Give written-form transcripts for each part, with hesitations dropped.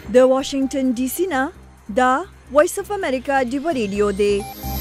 د واشنگټن ډي سي نه دا وایس اف امریکا ډیو ریډیو دی.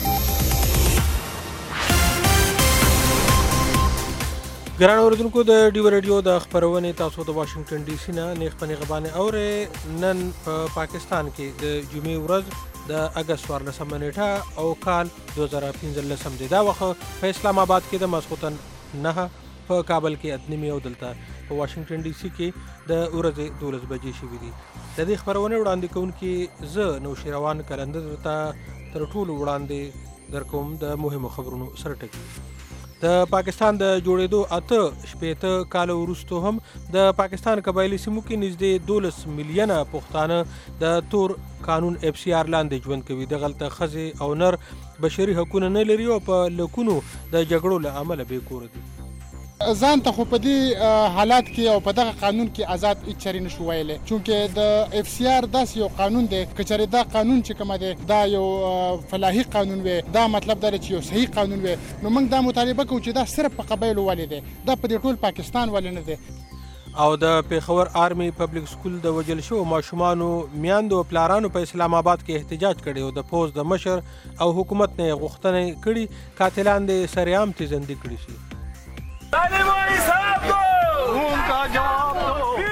ګران اوریدونکو د ډیو ریډیو د خبرونې تاسو د واشنگټن ډي سي نه نیغ په نیغه باندې اورئ. نن په پاکستان کې د جمعې ورځ د اګست 14 نیټه او کال 2015 دی. دا وخت په اسلام آباد کې د ماسخوتن 9 په کابل کې 8 او دلته په واشنگټن ډي سي کې د ورځې 12 بجې شوې دي. د دې خبرونه وړاندې کوونکي زه نوشیروان کلندر ته تر ټولو وړاندې درکوم د مهمو خبرونو سرټکی. د پاکستان د جوړېدو 8 کال وروسته هم د پاکستان قبایلی سیمو کې نږدې 12 میلیونه پښتانه د تور قانون FCR لاندې ژوند کوي. دغلته ښځې او نر بشري حقونه نه لري او په لکونو د جګړو له امله بې کوره دي. ځان ته خو په دې حالات کې او په دغه قانون کې آزاد هیڅ چارې نشو ویلی، چونکې د FCR داسې یو قانون دی که چېرې دا قانون چې کومه دی دا یو فلاحي قانون وي، دا مطلب دا دی چې یو صحیح قانون وي، نو موږ دا مطالبه کوو چې دا صرف په قبایلو ولې دی، دا په دې ټول پاکستان ولې نه دی. او د پیښور آرمي پبلک سکول د وجل شو ماشومانو میاندو او پلارانو په اسلام آباد کې احتجاج کړی او د پوز د مشر او حکومت نه غوښتنې کړي قاتلان د سریام تیزندې کړي شي. तालिबानी साहब को उनका जवाब दो.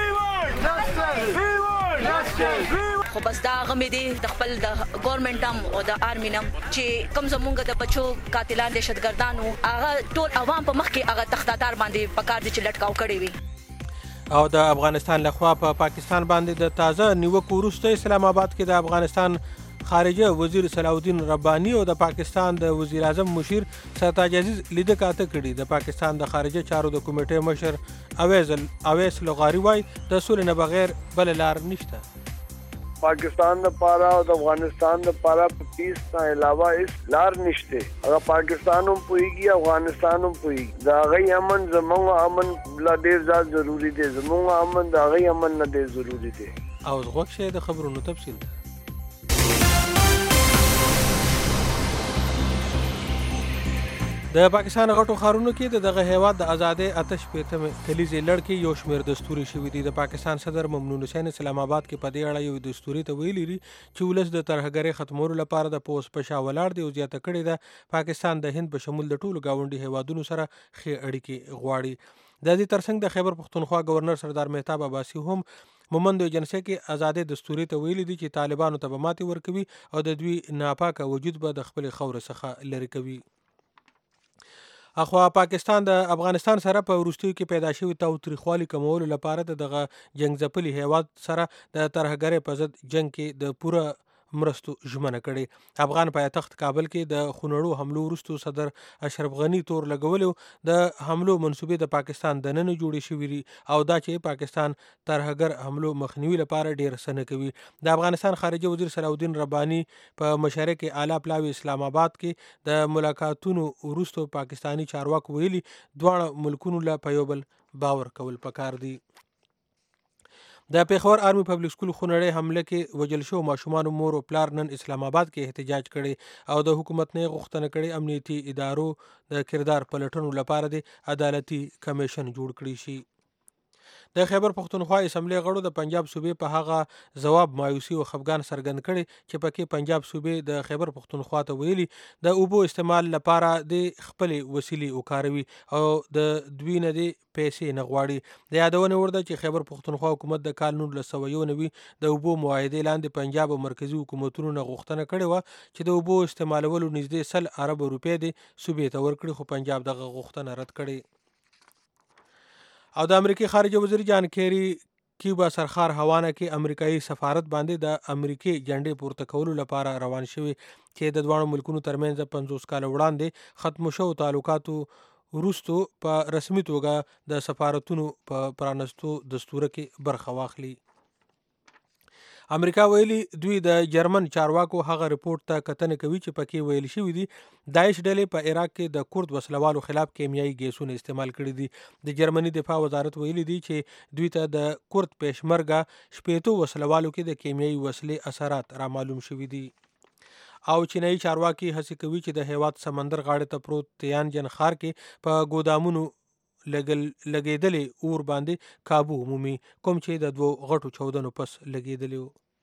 خو بس دا غمې دي د خپل د ګورنمنت هم او د آرمي هم چې کم زمونږ د بچو قاتلان دهشتګردانو هغه ټول عوام په مخ کې هغه تختاتار باندې پکار دي چې لټکاو کړي وي. او د افغانستان لخوا په پاکستان باندې د تازه نیوکو وروسته اسلام آباد کې د افغانستان خارجه وزیر صلاح الدین رباني او د پاکستان د وزیر اعظم مشیر سرتاج عزیز لیده کاته کړي. د پاکستان د خارجه چارو د کمیټې مشر اویس لغاري وایي د سولې نه بغیر بل لار نشته. پاکستان د پاره او د افغانستان د پاره په پیس نه علاوه هیڅ لار نشته. هغه پاکستان هم پوهیږي، افغانستان هم پوهیږي. د هغې امن زموږ امن لا ډېر زیات ضروري دی، زموږ امن د هغې امن نه ډېر ضروري دی. او غوږ شئ د خبرونو تفصیل ده. د پاکستان غټو ښارونو کې دغه هیواد د ازادۍ 88 کلیزې لړ کې یو شمېر دستوري شوي دي. د پاکستان صدر ممنون حسین اسلام آباد کې په دې اړه یو دستوري ته ویلي دي چې ولس د ترهګرۍ ختمولو لپاره د پوس په شا ولاړ دی او زیاته کړې ده پاکستان د هند په شمول د ټولو ګاونډي هیوادونو سره ښې اړیکې غواړي. د دې ترڅنګ د خیبر پښتونخوا گورنر سردار مهتاب عباسي هم مومند ایجنسۍ کې ازادۍ دستوري ته ویلي دي چې طالبانو ته به ماتې ورکوي او د دوی ناپاکه وجود به د خپلې خاورې څخه لرې کوي. اخوا پاکستان د افغانستان سره په وروستیو کې پیدا شوي تاوتریخوالي کمولو لپاره دغه جنګ ځپلي هیواد سره د ترهګرۍ په ضد جنګ کې د پوره مرستو ژمنه کړې. افغان پایتخت کابل کې د خونړو حملو وروسته صدر اشرف غني تور لګولو د حملو منصوبې د پاکستان دننه جوړې شوې دي او دا چې پاکستان ترهګر حملو مخنیوي لپاره ډېر څه نه کوي. د افغانستان خارجه وزیر صلاح الدین رباني په مشاعره کې اعلی پلاوي اسلام آباد کې د ملاقاتونو وروسته پاکستانی چارواکو ویلي دواړه ملکونو له په یو بل باور کول پکار دي. د پیښور آرمي پبلک سکول خونړۍ حمله کې وجل شو ماشومانو مور او پلار نن اسلام آباد کې احتجاج کړي او د حکومت نه غوښتنه کړي امنیتي ادارو د کردار پلټنو لپاره د عدالتي کمیشن جوړ کړي شي. د خیبر پښتونخوا اسمبلی غړو د پنجاب صوبې په هغه ځواب مایوسي او خفګان څرګند کړي چې پکې پنجاب صوبې د خیبر پښتونخوا ته ویلي د اوبو استعمال لپاره د خپلې وسیلې وکاروي او د دوی نه د پیسې نه غواړي. د یادونې وړ ده چې خیبر پښتونخوا حکومت د کال 1991 د اوبو معاهدې لاندې پنجاب او مرکزي حکومتونو نه غوښتنه کړې وه چې د اوبو استعمالولو نږدې 100 ارب روپۍ د صوبې ته ورکړي، خو پنجاب دغه غوښتنه رد کړې. او د امریکای خارجه وزیر جان کیری کیوبا سرخار هوانه کې امریکایي سفارت باندې د امریکای جنډې پورته کولو لپاره روان شوی چې د دواړو ملکونو ترمنځ 50 کال وړاندې ختم شو تعلقاتو وروسته په رسمي توګه د سفارتونو په پرانستو دستور کې برخه واخلي. امریکا ویلي دوی د جرمن چارواکو هغه رپورت ته کتنه کوي چې پکې ویل شوی دي داعش ډلې په عراق کې د کورد وسلوالو خلاف کیمیاوي ګیسونه استعمال کړي دي. د جرمني دفاع وزارت ویلي دي چې دوی ته د کورد پېشمرګه شپېتو وسلوالو کې د کیمیاوي وسلې اثرات را معلوم شوي دي. او چینایي چارواکي هڅه کوي چې د هیواد سمندر غاړې ته پروت تیانجن ښار کې په ګودامونو لګېدلې اور باندې کابو عمومي کوم چې د دوو غټو چاودنو پس لګېدلی و.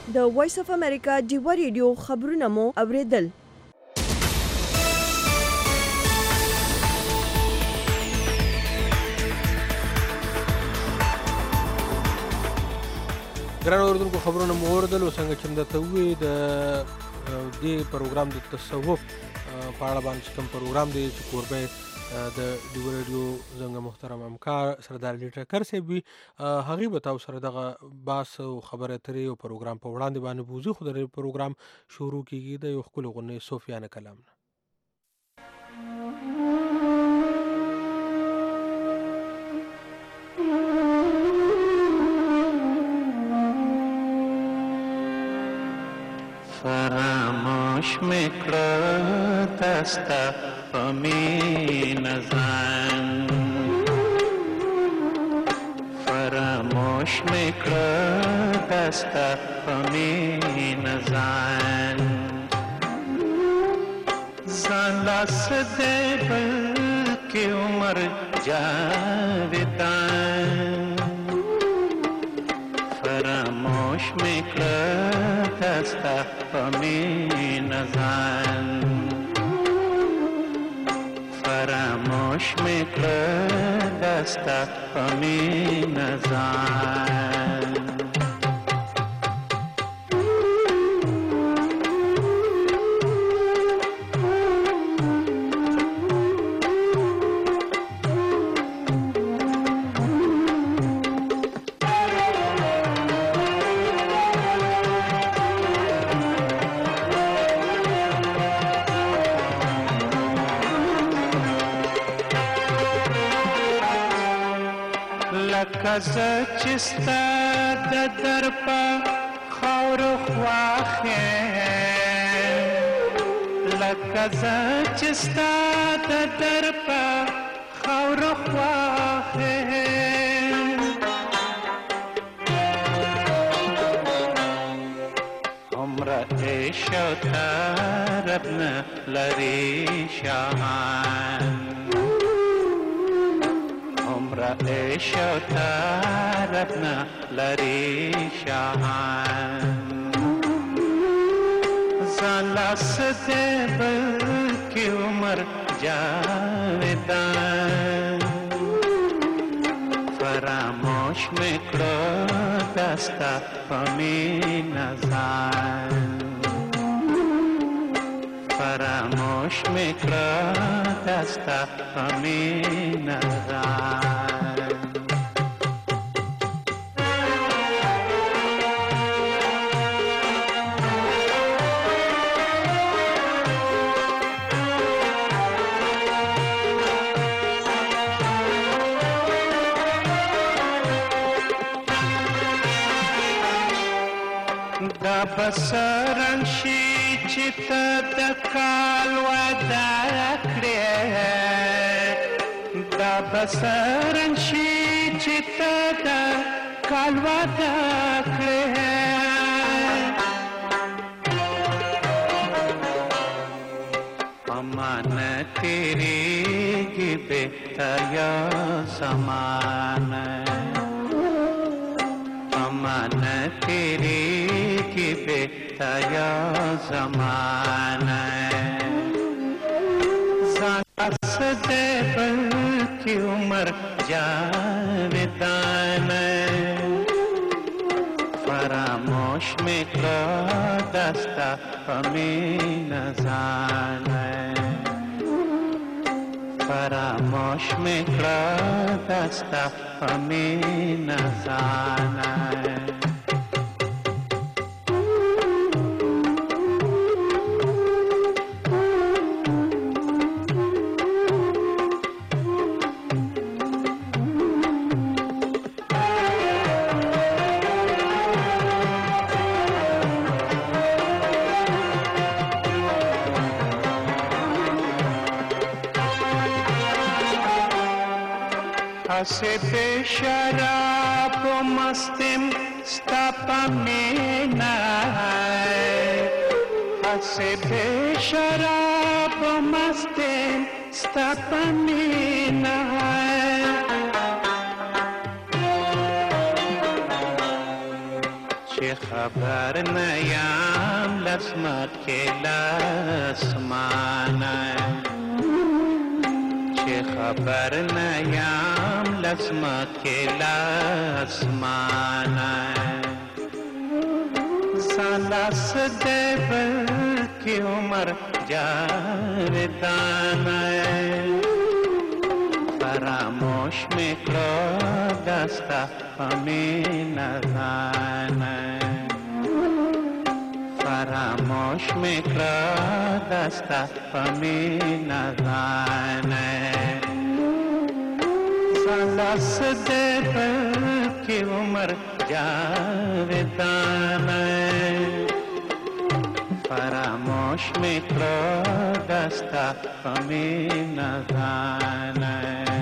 د وایس اف امریکا ډیوا ریډیو خبرونه مو اوریدل. ګران اوریدونکو خبرونه مو اوریدل. څنګه چې درته وویل د دې پروګرام د تصوف په اړه باندې کوم پروګرام دی چې کوربه د ډیوا ریډیو زنګ محترم همکار سردار علي ټکر صاحب وي، هغې به تاسو سره دغه بحث او خبرې اترې او پروګرام په وړاندې باندې بوځي. خو د پروګرام شروع کېږي د یو ښکلې غونې صوفیانه کلام نه. فراموش میکړه دستا پمین زان، فراموش میکړه دستا پمین زان، زان لاس دې بلکې عمر جاویدان، فراموش میکړه دستا پمین زان، فراموش میکړه دستا پمین زان. لکه چې ستا د در په خاورو خواښې، لکه چې ستا د در په خاورو خواښې، عمره عیش او طرب نه لري شاهان، عیش و طرب نه لري شاهان، زان لاس دې بلکې عمر جاویدان، فراموش میکړه دستا پمین زان، فراموش میکړه دستا پمین زان. دا بسرن شي چې ته د کال وعده کړې، دا بسرن شي چې ته د کال وعده کړې، امانه تیریږي بهتیا زمانه، امانه تیریږي بهتیا زمانه، زان لاس دې بلکې عمر جاویدانه، فراموش میکړه دستا پمین زانه، فراموش میکړه دستا پمین زانه. से बेशराब मस्तिम स्ता पमीना है, से बेशराब मस्तिम स्ता पमीना है, خبر نیام لسمت که لسمانه چه خبر نیام لسمت که لسمانه سالس دیبل کی عمر جاودانه فراموش میکرو دستا همین نزانه فراموش میکرو دستا همین نزانه سالس دیبل کی عمر جاودانه فراموش میکرو دستا همین نزانه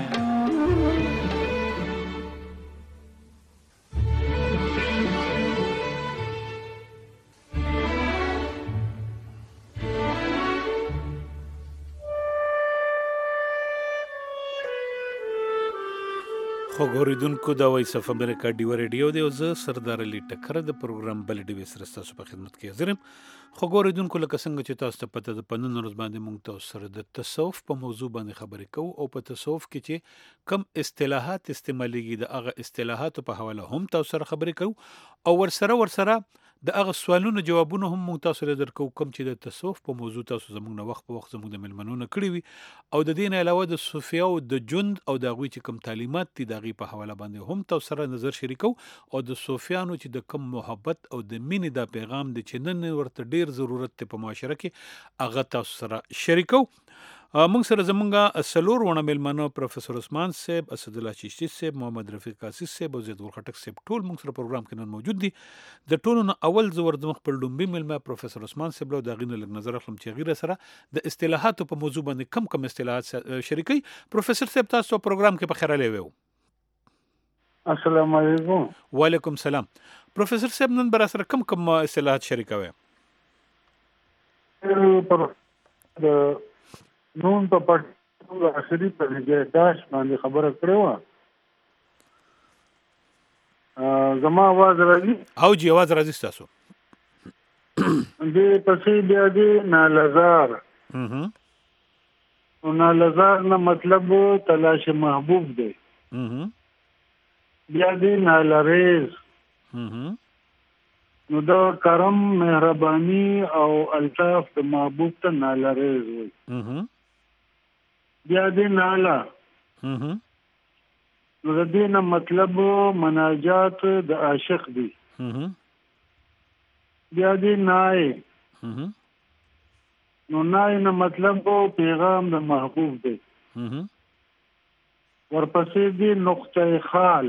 خوږ اورېدونکو دا وایس اف امریکا ډیو ریډیو دی او زه سردار علي ټکر د پروګرام بل ډیوې سره ستاسو په خدمت کې حاضر یم. خوږ اورېدونکو لکه څنګه چې تاسو ته پته ده په نن ورځ باندې موږ تاسو سره د تصوف په موضوع باندې خبرې کوو او په تصوف کې چې کم اصطلاحات استعمالیږي د هغه اصطلاحاتو په حواله هم تاسو سره خبرې کوو او ورسره د هغه سوالونو جوابونه هم موږ تاسو ته درکو کوم چې د تصوف په موضوع تاسو زموږ نه وخت په وخت زموږ د ملمنو نه کړي وي او د دې نه علاوه د صوفیاو د ژوند او د هغوی چې کوم تعلیمات دي د هغې په حواله باندې هم تاسو سره نظر شریکو او د صوفیانو چې د کم محبت او د مینې دا پیغام دی چې نن ورته ډیر ضرورت دی په معاشره کې هغه تاسو سره شریکو. موږ سره زمونږ څلور ونه مېلمانه پروفیسور عثمان صاحب، اسدالله چشتي صاحب، محمد رفیق قاسس صاحب او زید ګل خټک صاحب ټول موږ سره پروګرام کې نن موجود دي. د ټولو نه اول زه ورځم خپل لومبي مېلمه پروفیسور عثمان صاحب له د هغې نه لږ نظر اخلم چې هغې سره د اصطلاحاتو په موضوع باندې کم اصطلاحات شریکوي. پروفیسور صاحب تاسو پروګرام کې په خیر راغلی وو. السلام علیکم. وعلیکم السلام. پروفیسور صاحب نن به راسره کم اصطلاحات شریکوي؟ نون په پټ اخري په داش باندې خبره کړې وه. زما آواز راځي؟ او جی آواز راځي ستاسو. دې پسې بیا دې نالزار. نالزار نه مطلب تلاش محبوب دی. بیا دې نالریز. نو دا کرم مهرباني او الطاف د محبوب ته نالریز وي. بیا دې نالا. نو د دې نه مطلب مناجات د عاشق دی. بیا دې نای. نو نای نه مطلب پیغام د محبوب دی. ورپسې دې نقطه خال.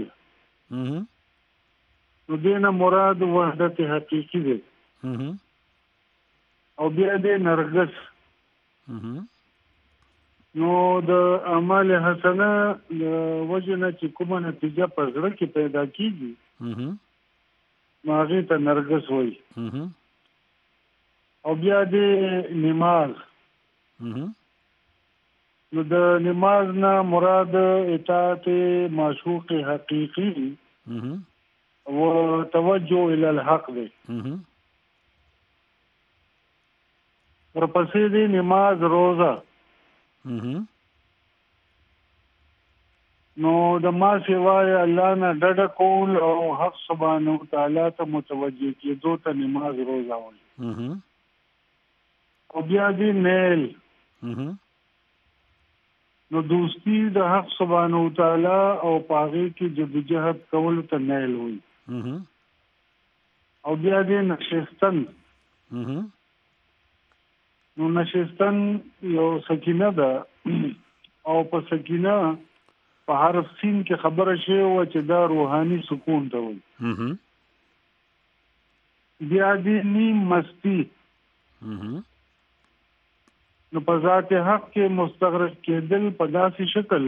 نو دې نه مراد وحدت حقیقي دی. او بیا دې نرګس. نو د اعمال حسنه د وجه نه چې کومه نتیجه په زړه کې پیدا کېږي نو هغې ته نرګس وایي. او بیا دې نماز. نو د نماز نه مراد اطاعت معشوق حقیقي و توجه الى الحق دی. ورپسې دې نماز روزه. نو د ما سوای الله نه ډډه کول او حق سبحانه وتعالی ته متوجه کېدو ته نماز روزه وایي. او بیا دې نیل. نو دوستی د حق سبحانه وتعالی او په هغې کې جدوجهد کولو ته نیل وایي. او بیا دې نشستن. نو نشستن یو سکینه ده او په سکینه په حرف سین کې خبره شوې وه چې دا روحاني سکون ته وایي. بیا دې نیم مستی. نو په ذات حق کې مستغرق کېدل په داسې شکل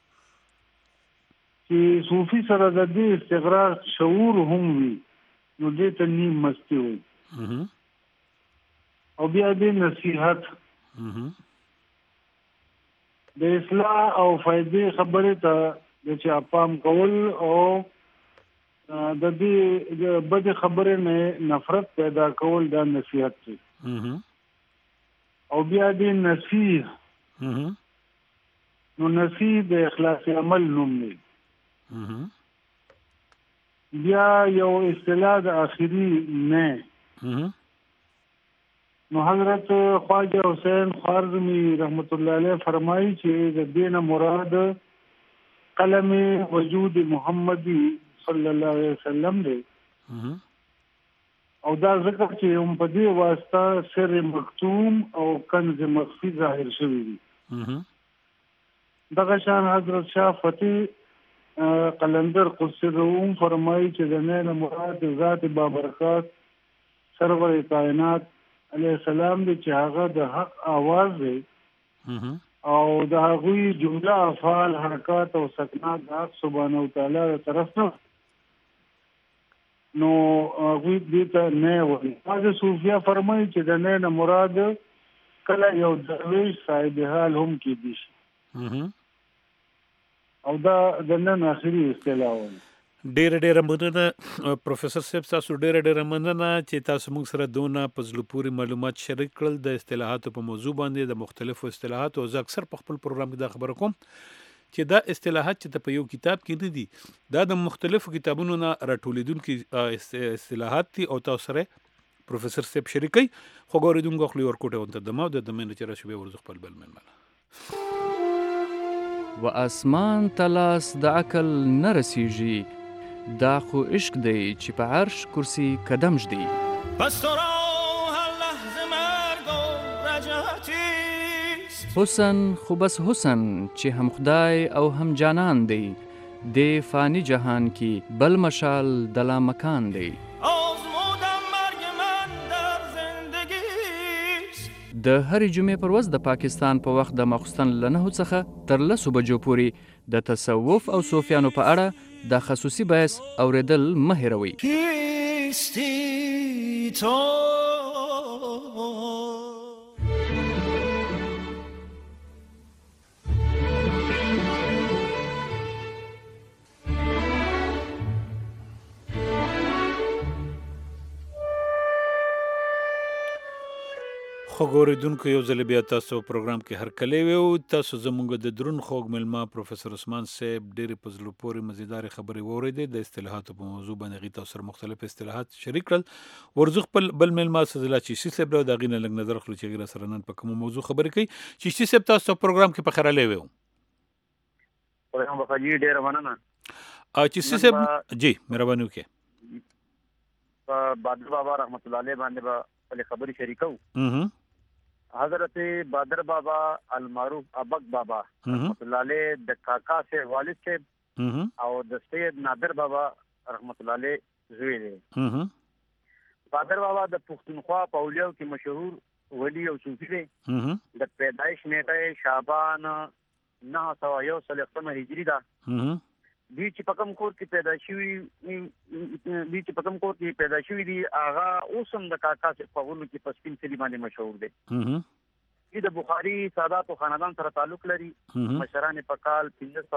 چې صوفي سره د دې استغراق شعور هم وي نو دې ته نیم مستی وایي. او بیا دې نصیحت. د اصلاح او فائدې خبرې ته د چا پام کول او د دې د بد خبرې نه نفرت پیدا کول دا نصیحت دی او بیا دې نصیح نو نصیح د اخلاص عمل نوم دی بیا یو اصطلاح د آخري نه نو حضرت خواجه حسین خوارزمی رحمت الله علیه فرمایي چې د دین مراد قلم وجود محمدی صلی الله علیه وسلم دی او دا ذکر چې هم په دې واسطه سر مکتوم او کنز مخفي ظاهر شوی دی دغه شان حضرت شاه فتح قلندر قدس روم فرمایي چې د نه مراد ذات بابرکات سرور کائنات علیه السلام دی چې هغه د حق आवाज دی او د هغوی جمله افعال حرکات او سکنات د حق سبحانه وتعالی طرف نه نو هغوی دې ته نه وایي. بعض صوفیا فرمایي چې د نه مراد کله یو درویش صاحب حال هم کېدی شي او دا د نن اخري اصطلاح وایي. ډېر مننه پروفیسور صاحب، تاسو ډېر مننه چې تاسو موږ سره دونه په زړه پورې معلومات شریک کړل د اصطلاحاتو په موضوع باندې، د مختلفو اصطلاحاتو. او زه اکثر په خپل پروګرام کې دا خبره کوم چې دا اصطلاحات چې په یو کتاب کې نه دي، دا د مختلفو کتابونو نه راټولېدونکي اصطلاحات دي او تاسو سره پروفیسور صاحب شریکي. خو ګورېدونکو خپل ورکوټه ونته دمه د دمنه چې راشي به ورزخ خپل بل منمنه و اسمان تلاس د عقل نه رسیږي، دا خو عشق دی چې په عرش کرسی قدم ژدي. پس تو را هر لحظه مرگ و رجعتیست، حسن خو بس حسن چې هم خدای او هم جانان دی، دی فانی جهان کی بل مشال دلا مکان دی. آزمودم مرگ من در زندگیست. د هرې جمعې پر ورځ د پاکستان په وخت د ماخوستن له 9 څخه تر 10 بجو پورې د تصوف او صوفیانو په اړه د خصوصي بحث اوریدل مه هېروئ. کیستی تو خو ګورېدونکو یو ځل بیا تاسو پروګرام کې هرکلی ویو. تاسو زموږ د درون خوږ مېلمه پروفیسور عثمان صاحب ډېرې په زړه پورې مزیدارې خبرې واورېدې. د اصطلاحاتو په موضوع باندې هغې تاسو سره مختلف اصطلاحات شریک کړل. ورځو خپل بل مېلمه سزلا چشتي صاحب د هغې نه لږ نظر اخلو چې هغې را سره نن په کومه موضوع خبرې کوي. چشتي صاحب تاسو په پروګرام کې په خیرالی ویو. پروګرام به خالی ډېره مننه. چشتي صاحب جی مهرباني وکړئ. په بادر بابا رحمت الله علیه باندې به خپلې خبرې شریکو. حضرت بادر بابا المعروف ابک بابا رحمت الله علیه د کاکا سے والد سے او د سید نادر بابا رحمت الله علیه زوی دی. بادر بابا د پښتونخوا په اولیاء کې مشهور ولی او صوفي دی. د پیدایش نیټه شعبان 901 هجری ده. دوی چې په کوم کور کې پیدا شوي دي هغه اوس هم د کاکا سے په غولو کې په سپین سلي باندې مشهور دی. دوی د بخاري ساداتو خاندان سره تعلق لري. مشران په کال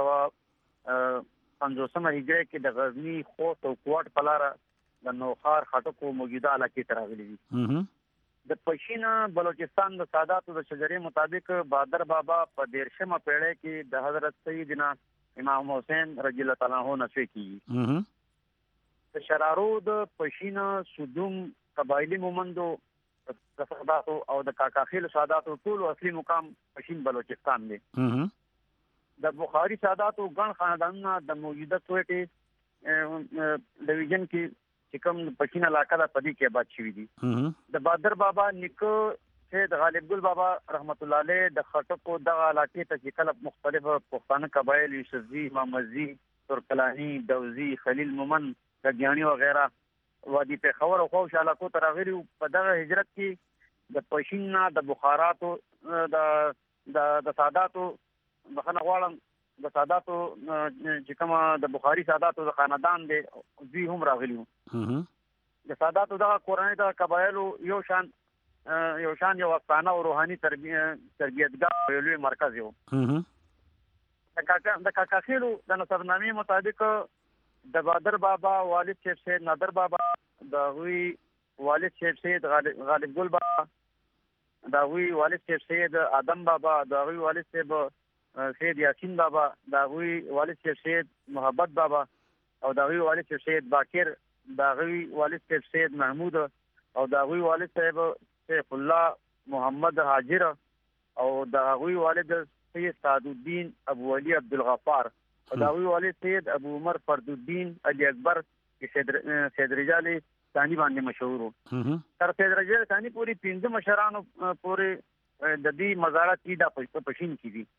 1550 هجری کې د غزنی خوست او کوټ په لاره د نوخار خټکو موجوده علاقې ته راغلي دي. د پښین بلوچستان د ساداتو د شجرې مطابق بادر بابا په 13مه پیړۍ کې د حضرت سیدنا امام حسین رضی الله تعالی عنہ نشوي کی. د شرارو د پښین سودوم قبایلی مومندو د ساداتو او د کاکاخیل ساداتو ټول اصلي مقام پښین بلوچستان دی. د بخاری ساداتو ګڼ خاندانونه د موجوده کوټې ډیویژن کې چې کوم پښین علاقه د پدی کې آباد شوی دي. د بادر بابا نیکو سید غالب ګل بابا رحمت الله علیه د خټکو د علاقې ته چې کله مختلف پښتانه قبایل یوسفزي، مامزي، ترکلانی، دوزي، خلیل مومن، دګیانی وغیرہ وادي پیښور او خوش علاقو ته راغلي. په دغه هجرت کې د پښین نه د بخاراتو د ساداتو بخنه غواړم د ساداتو چې کومه د بخاري ساداتو د خاندان دی دوی هم راغلي. د ساداتو دغه کورنۍ د قبایلو یو شان یو افسانه او روحاني تربیتګاه یو لوی مرکز یو. د کاکاخیلو د نسبنامې مطابق د بادر بابا والد صاحب سید نادر بابا، د غوی والد صاحب سید غالب ګل بابا، د غوی والد صاحب سید آدم بابا، د غوی والد صاحب سید یاسین بابا، د غوی والد صاحب سید محبت بابا، او د غوی والد صاحب سید باکر، د غوی والد صاحب سید محمود، او د غوی والد صاحب شیخ الله محمد حاجر، او د غوی والد سید سعد الدین ابو علی عبدالغفار، او د غوی والد سید ابو عمر فرد الدین علی اکبر سید رجال ثانی باندې مشهور وو. تر سید رجال ثانی پوری 15 مشرانو پوری د دې مزارات کی د پښین کی دي.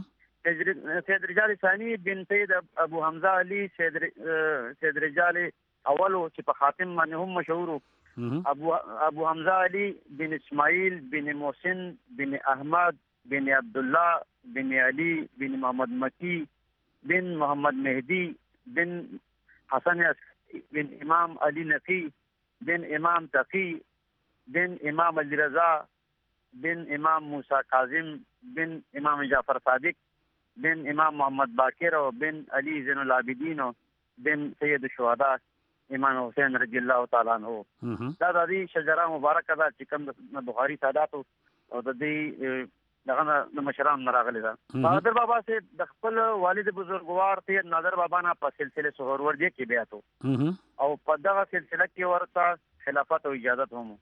سید رجال ثانی بن سید ابو حمزه علی سید رجال اولو چې په خاتم باندې هم مشهور وو. ابو حمزه علی بن اسماعیل بن محسن بن احمد بن عبدالله بن علی بن محمد مکی بن محمد مهدی بن حسن بن امام علی نقی بن امام تقی بن امام علی رضا بن امام موسی کاظم بن امام جعفر صادق بن امام محمد باکر بن علی زین العابدین بن سید الشهداء امام حسین رضی الله تعالی عنہ. دا د دې شجره مبارکه ده چې کوم د بخاری سادات او د دې دغه د مشران راغلي ده. بادر بابا سے د خپل والد بزرګوار سید نادر بابا نه په سلسله سهروردی کې بیعت او په دغه سلسله کې ورته خلافت او اجازت هم.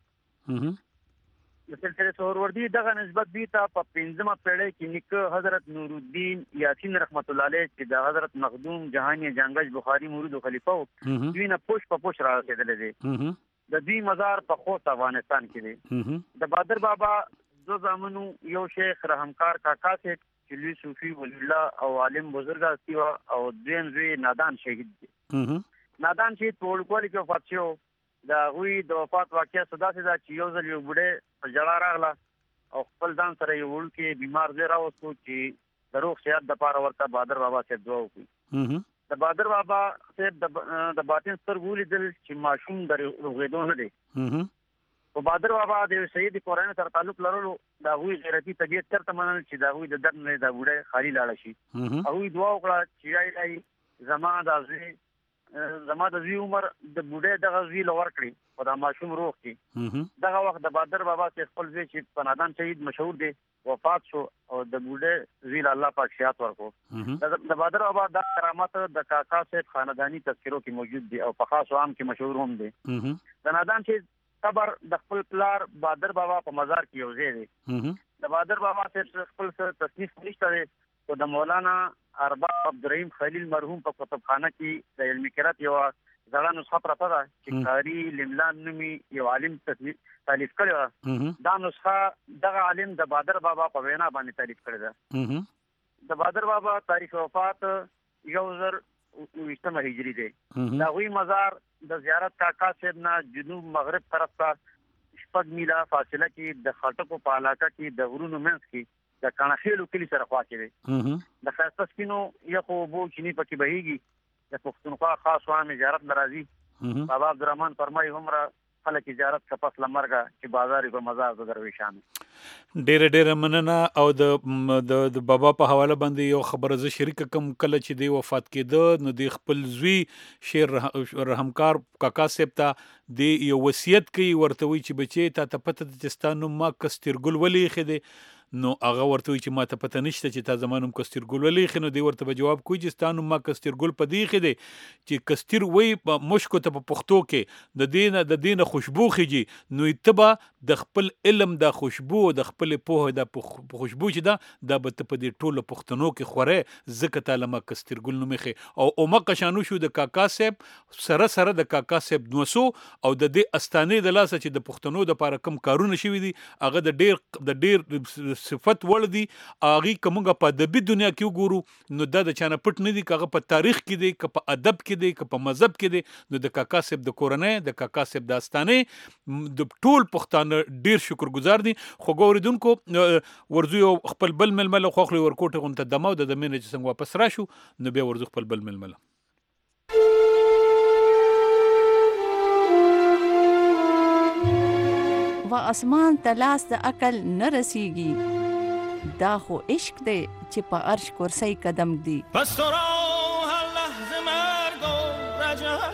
د سلسله سهروردی دغه نسبت دی ته په 15مه پیړۍ کې نیکه حضرت نور الدین یاسین رحمت الله علیه چې د حضرت مخدوم جهانی جنگج بخاری مرید خلیفہ دوی نه پوش په پوش راغلي دي. د دوی مزار په خوست افغانستان کې دی. د بادر بابا دو زامنو یو شیخ رحمکار کاکا سے چلی صوفی ولی الله او عالم بزرگ استی او دویم زوی نادان شهید دی. نادان شهید په وړوکوالي کې وفات شو. د هغوی د وفات واقعه داسې ده چې یو ځل یو بوډۍ په ژړا راغله او خپل ځان سره یو وړوکی بیمار ځای راوستو چې د روغ صحت دپاره ورته بادر بابا صاحب دعا وکړي. د بادر بابا صاحب د باطن سترګو ولیدل چې ماشوم د روغېدو نه دی. په بادر بابا د سید قرآن سره تعلق لرلو د هغوی غیرتي طبیعت چېرته منل چې د هغوی د درد نه د بوډۍ خالي لاړه شي. هغوی دعا وکړه چې یا الهي زما د زوی عمر د بوډۍ دغه زوی له ورکړي او دا ماشوم روغ کړي. دغه وخت د بادر بابا چې خپل زوی چې په نادان شهید مشهور دی وفات شو او د بوډۍ زوی له الله پاک صحت ورکړو. د بادر بابا دا کرامت د کاکا صاحب خانداني تذکرو کې موجود دی او په خاص عام کې مشهور هم دی. د نادان شهید قبر د خپل پلار بادر بابا په مزار کې یو ځای دی. د بادر بابا صاحب خپل تصنیف نشته دی او د مولانا ارباب عبدالرحیم خلیل مرحوم په کتابخانه کې د علمي قرات یو زړه نسخه پرته ده چې قاری لملان نومي یو عالم تالیف کړی و. دا نسخه دغه عالم د بادر بابا په وینا باندې تالیف کړی ده. د بادر بابا تاریخ وفات 1920 هجری دی. د هغوی مزار د زیارت کاکا صاحب نه جنوب مغرب طرف ته 6 میله فاصله کې د خټکو په علاقه کې د غرونو منځ کې د کاڼخېلو کلي سره خوا کې دی. د ښایسته سپینو یخو اوبو چینې پکې بهیږي. د پښتونخوا خاص عام زیارت نه راځي. بابا عبدالرحمن فرمایي هومره خلک زیارت که پس له مرګه چې بازار یې په مزار د درویشان. ډیره مننه. او د بابا په حواله باندې یو خبره زه شریک کوم. کله چې دی وفات کېده نو د خپل زوی شیر رحمکار کاکا صاحب ته د یو وصیت کوي، ورته وایي چې بچی تا ته پته ده چې ستا نوم ما کستیرګل ولې ایښی دی. نو هغه ورته وایي چې ما ته پته نشته چې تا زما نوم کستیرګل ولې ایښی. نو دی ورته به جواب کوي چې ستا نوم ما کستیرګل په دې ایښی دی چې کستیر وایي په مشکو ته په پښتو کې د دې نه خوشبو خیږي. نو ته به د خپل علم د خوشبو د خپل پوهه د خوشبو چې دا به ته په دې ټولو پښتنو کې خورې، ځکه تا له ما کستیرګل نوم ایښی. او عمقه شانو شو د کاکا صاحب سره د کاکا صاحب نوسو او د دې استانې د لاسه چې د پښتنو دپاره کوم کارونه شوي دي هغه د ډېر صفت وړ دي. هغې که موږ په ادبي دنیا کې وګورو نو دا د چا نه پټ نه دي، که هغه په تاریخ کې دی، که په ادب کې دی، که په مذهب کې دی. نو د کاکا صاحب د کورنۍ د کاکا صاحب د استانې د ټول پښتانه ډېر شکرګزار دي. خو ګوریدونکو ورځو یو خپل بل ململه خوښلو ورکوټه غونته دمه او د دمې نه چې څنګه واپس راشو نو بیا ورځو خپل بل ململه. و اسمان ته لاس د عقل نه رسیږي، دا خو عشق دی چې په عرش کرسی قدم دی. پس تو را هر لحظه مرگ و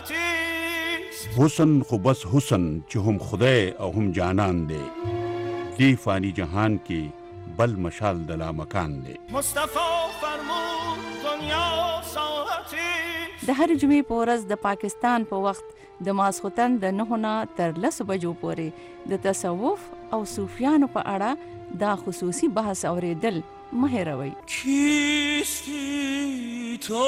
حسن خو بس حسن چې هم خدای او هم جانان دی دی فانی جهان کې بل مشال د لامکان دی مصطفی فرمود دنیا ساعتی د هر جمعې په ورځ د پاکستان په وخت د ماسختن د 9 نه تر 10 بجو پورې د تصوف او صوفیانو په اړه دا خصوصي بحث اوریدل مه هېروئ. کیستی تو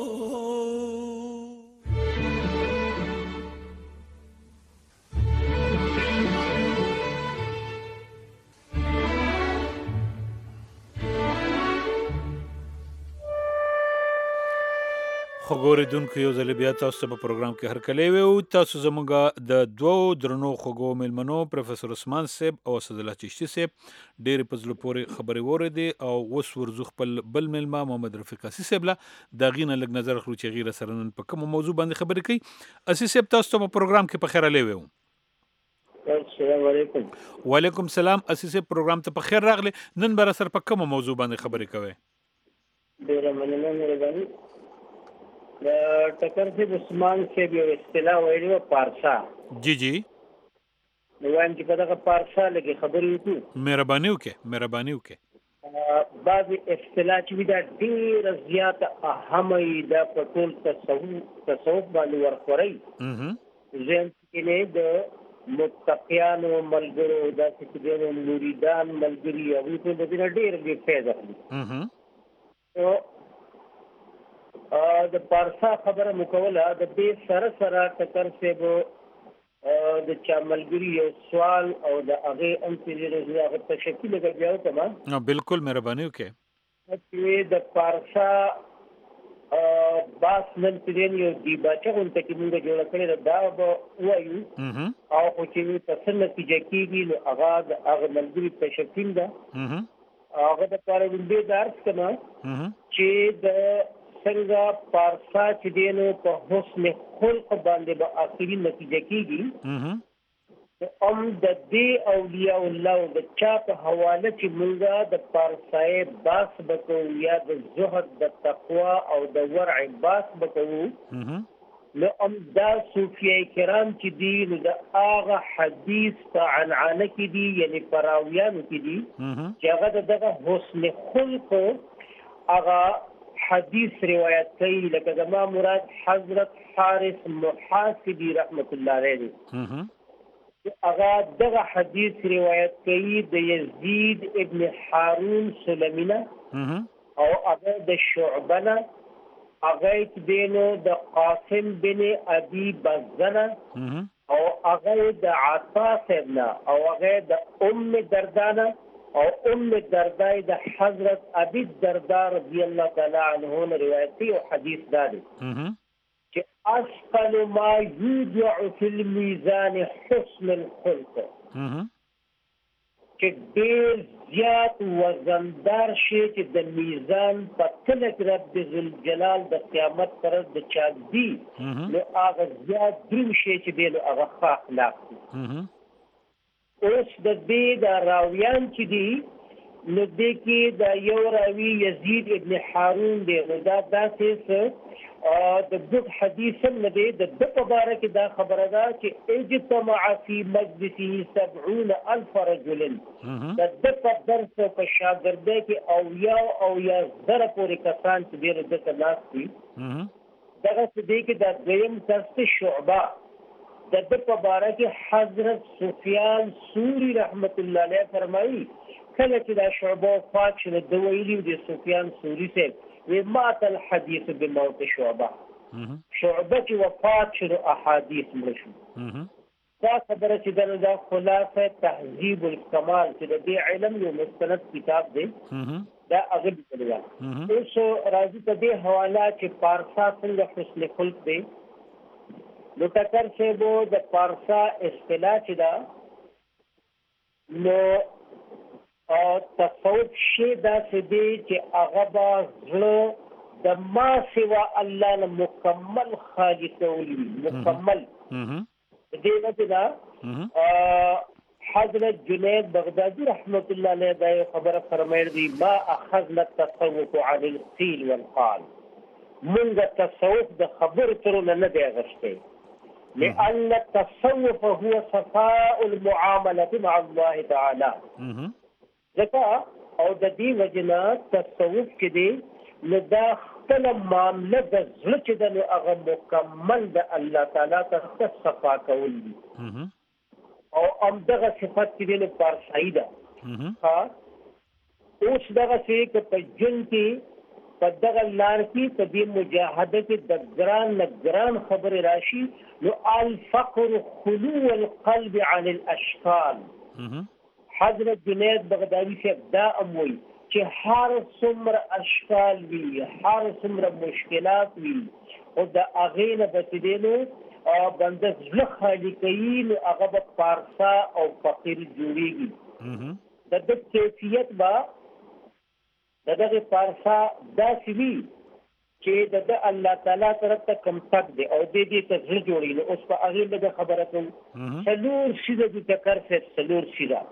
خوګوریدونکو یو ځل بیا تاسو په پروګرام کې هرکلی وو. تاسو زموږ د دوو درنو خوګو مېلمنو پروفیسور عثمان صاحب او اسد الله چشتي صاحب ډېرې په زړه پورې خبرې واورېدې او اوس ورځو خپل بل مېلمه محمد رفیق اسي صاحب له د هغې نه لږ نظر اخلو چې هغې راسره نن په کومه موضوع باندې خبرې کوي. اسي صاحب تاسو ته په پروګرام کې په خیر راغلی وو. السلام علیکم. وعلیکم السلام. اسي صاحب پروګرام ته په خیر راغلی. نن به راسره په کومه موضوع باندې خبرې کوئ؟ ډېره مننه مهرباني. د ټکر صاحب عثمان صاحب یو اصطلاح ویلې وه پارسا. جی جی. نو وایم چې په دغه پارسا لږې خبرې وکړو. مهرباني وکړئ. بعضې اصطلاح چې وي دا ډېره زیاته اهمه وي، دا په ټول تصوف باندې ورخورئ. ذهن کې د متقیانو ملګرو داسې چې دی نو مریدان ملګري هغوی ټول د دې نه ډېر فیض اخلي. د پارسا خبره مو کوله، د دې سره سره ټکر صاحب د چا ملګري یو سوال او د هغې هم چې هغه تشکي لږه بیا وکړم. بالکل مهرباني وکړئ. چې د پارسا باس نن چې یو دیباچه غونته کې مونږ جوړه کړې ده، دا به ووایو او خو چې په څه نتیجه کېږي نو هغه د هغه ملګري تشکیم ده. هغه دپاره لومبې دا عرض کړم چې د څنګه پارسا چې دی نو په حسن خلق باندې به آخري نتیجه کېږي، هم د دې اولیاء الله د چا په حواله چې مونږ د پارسای باس به کوو یا د زهد د تقوا او د ورع باس به کوو، نو هم دا صوفیه کرام چې دي نو د هغه حدیث په عنعنه کې دي، یعنې په راویانو کې دي چې هغه د دغه حسن خلق هغه حدیث روایت کوي. لکه زما مراد حضرت حارث محاسبي رحمت الله علیه دی، هغه دغه حدیث روایت کوي د یزید ابن هارون سلمینه او هغه د شعبنه، هغه چې دی نو د قاسم بن ابي بزنه او هغه د عطا صاحبنه او هغه د ام دردانه او ام دردای د حضرت ابي الدرداء رضی الله تعالی عنه نے روایت کی. او حدیث دا دی چې اسقل ما يوضع في الميزان حسن الخلق، چې ډېر زیات وزندار شي چې د میزان په تله کې رب ذوالجلال د قیامت پر د چاک دی نو هغه زیات دروند شي چې دی نو هغه ښه اخلاق دي. اوس د دې د راویان چې دي نو دې کې د یو راوي یزید ابن هارون دی، نو دا داسې د دغ حدیث هم نه دی. د ده په باره کې دا خبره ده چې اجتمع فی مجلسه 70,000 رجل، د ده په درس او په شاګردۍ کې اویا زره پورې کسان چې دی نو دلته ناست دي. دغسې دی کې دا دویم کس شعبه، د ده په باره کې حضرت سفیان ثوری رحمت الله علیه فرمایي کله چې دا شعبه وفات شو ده ویلي د سفیان ثوری صاحب وی مات الحدیث بموت شعبه، شعبه چې وفات شو احادیث مړه شو. دا خبره چې ده دا خلاصه تهذیب الکمال چې د دې علم یو مستند کتاب دی، دا هغه لیکلی ده. اوس راځي په دې حواله چې پارسا څنګه حسن خلق دی. نو ټکر صاحب د پارسا اصطلاح چې ده نو تصوف شی داسې دی چې هغه به زړه د ما سوا الله نه مکمل خالي کولی مکمل. د دې وجه ده حضرت جنید بغدادي رحمت الله علیه دا یو خبره فرمایلی دی ما اخذنا التصوف عن القیل والقال، مونږ تصوف د خبرو ترو نه دی اغستی لأن التصوف هو صفاء المعاملة مع الله تعالى ځکه او د دې وجنا تصوف کې دی نو دا خپل معامله د زړه چې د نو هغه مکمل د الله تعالی ته صفا کول دي او همدغه صفت کې دی نو پارسایی ده اوس دغه چې په جن کې په دغه لار کې په دې مجاهده کې د ګران خبر راشي نو الفقر خلو القلب عن الاشغال حضرت جنید بغدادي سے دا اموي چې هر څومره اشکال وي هر څومره مشکلات وي او د اغینه بچیدلو بنده زړه خالي کوي نو هغه په پارسا او فقیر جوړيږي د دې کیفیت با دغه پارسا داسې وي چې د الله تعالی طرف ته کم تک دی او دې ته زړه جوړي نو اوس په هغه له خبره کوم سلور شیده د تکر څخه سلور شیده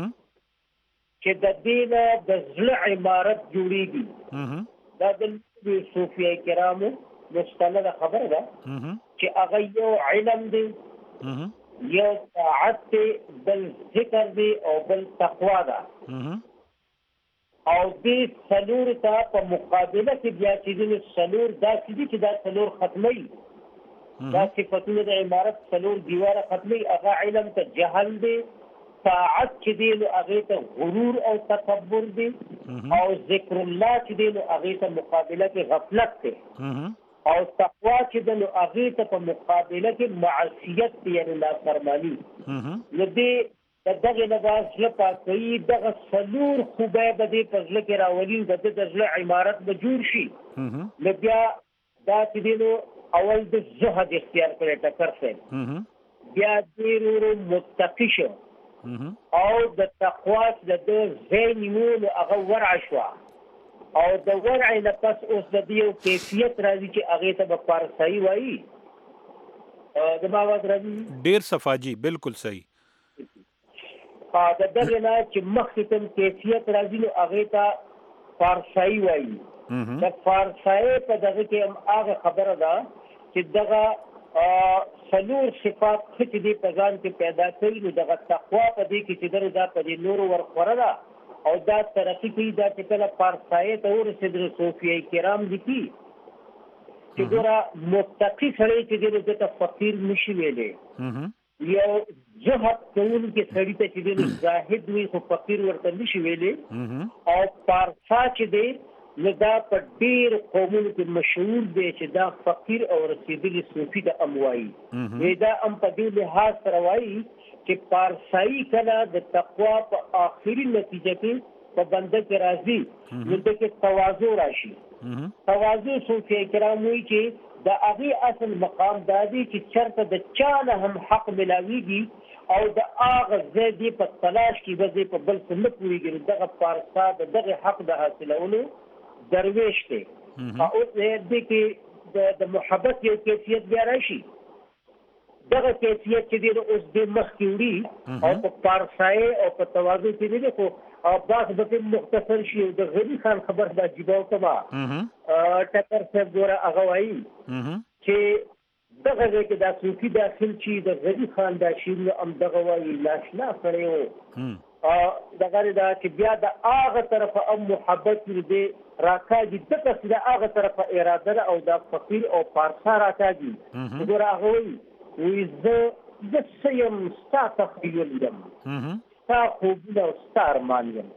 چې د دې د زړه عمارت جوړيږي دا د صوفیه کرامو مستند خبره ده چې هغه یو علم دی یو طاعت دی بل ذکر دی او بل تقوا ده او دې سلور ته په مقابله کې بیا چې سلور داسې دي چې دا سلور ختمي دا صفتونه د عمارت سلور دیواره ختمي هغه علم ته جهل دی طاعت چې دی نو هغه ته غرور او تکبر دی او ذکر الله چې دی نو هغه ته مقابله کې غفلت دی او تقوا چې دی نو هغه ته په مقابله کې معصیت دی یعنی نافرمانی نو دې دغه نواز لپاره کوي دغه سلور خوبه به دې په ځل کې راولي د ځل عمارت به جوړ شي نو بیا دا چې نو اول د زهد اختیار کړي ټکر سره بیا ډېر متقی شو او د تقوا د زینون هغه ورع شو او د ورع نه پس اوس د دې کیفیت راځي چې هغه ته په پارسایی وایي د باور راځي ډېر صفاجی بالکل صحیح د دغه نه چې مخکې کیفیت راځي نو هغه ته فارسایی وایي د فارسایی په دغه کې هم هغه خبره ده چې دغه سلور صفات چې دې په ځان کې پیدا کړي نو دغه تقوا په دې کې چې دا په دې نور ورخوره ده او دا ترقی کوي دا چې کله فارسایی ته ورسېدل صوفیه کرام دي چې ګوره متقی سړی چې دې ته فقیر نشي ویلې یو زهد کوون کې سړی ته چې د زاهد وي خو فقیر ورته نشي ویلې او پارسا چې دی نو دا په ډېر قومونو کې مشهور دی چې دا فقیر او رسېدلي صوفي د اموایي دا هم په دې لحاظ سره وایي چې پارسایی کله د تقوا په آخري نتیجه کې په بنده کې راځي نو د کې تواضع راشي تواضع صوفي کرام وایي چې د هغه اصل مقام دادی چې چرته د چانه هم حق ملاويږي او د هغه زدي په تلاش کې به په بل څه نه پوریږي دغه پارسا دغه حق د حاصلولو درویش دی او دې کې د محبت یو کیفیت بیا راشي دغه کیفیت چې د اوس د مخ کې وړي او په پارسای او په تواضع کې دی خو او باز به مختصر شي د غنی خان خبر د جیباو کما ټکر څه ګوره هغه وایي چې دغه کې د صوفي داخل شي د غنی خان د شیر ام دغه وایي لاشنا کړو دغه دا چې بیا د هغه طرف ام محبت دې راکاږي دغه د هغه طرف اراده او د فقیر او پارسا راکاږي ګوره هغه وایي زه سیم ستا تخیل یم ستا خوبونه او ستا ارمان یم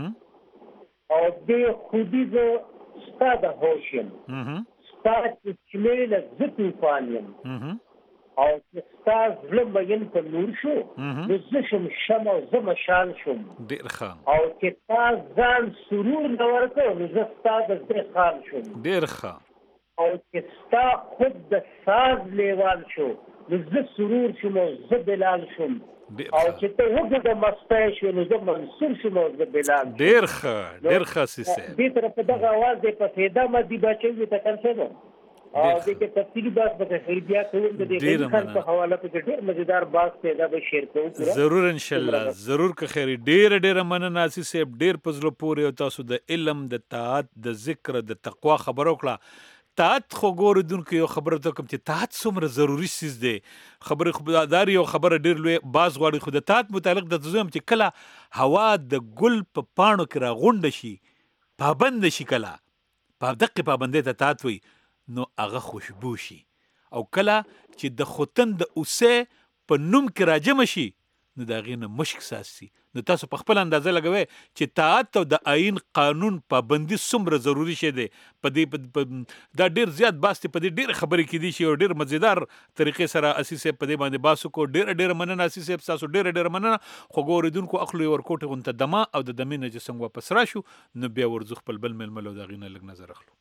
او دې خودي زه ستا د هوش یم ستا چشمې له زه طوفان یم او چې ستا زړه مین په نور شو نو زه شم شمع او زه مشال شم ډېر ښه او چې تا ځان سرور نه ورکړ نو زه ستا د زړه خال شم ډېر ښه او چې ستا خود د ساز لیوال شو نو زه سرور شم او زه بلال شم او چې ته وګورې مستای شو نو زه منصور شم او زه بلال ډېر ښه سیسه دې طرف دغه आवाज دې په فایده مدي بچي ته کنسل او دې کې تفصیلی بحث به خیر بیا کوم د دې خلک په حواله کې ډېر مزیدار بحث پیدا به شیر کوو ضرور ان شاء الله ضرور که خیر ډېر مننه ناصر صاحب ډېر پزلو پورې او تاسو د علم د طاعت د ذکر د تقوا خبرو کړه تات خو ګوردونکو یو خبره ته کوم چې تات څومره ضروری سیز دی خبره خدادار یو خبره ډیر لوی باز غواړي خو د تات متعلق د تزویم چې کله هوا د ګل په پاڼو کې راغونډه شي پابند شي کله په دقه پابندې ته تات وي نو هغه خوشبو شي او کله چې د خوتن د اوسه په نوم کې راجم شي نو دا غینه مشک ساسي نو تاسو په خپل اندازه لګوي چې تاعت او د آئین قانون پابندي څومره ضروری شي دی په دې دا ډیر زیات باسي په دې ډیر خبرې کې دي شي او ډیر مزیدار طریقې سره اساسه په دې باندې باسو کو ډیر مننه اساسه تاسو ډیر مننه خو ګوردونکو اخلو ورکوټه غونته دما او د دمینه چې څنګه واپس راشو نو بیا ورزخ خپل بل ململو دا غینه لګ نظر اخلو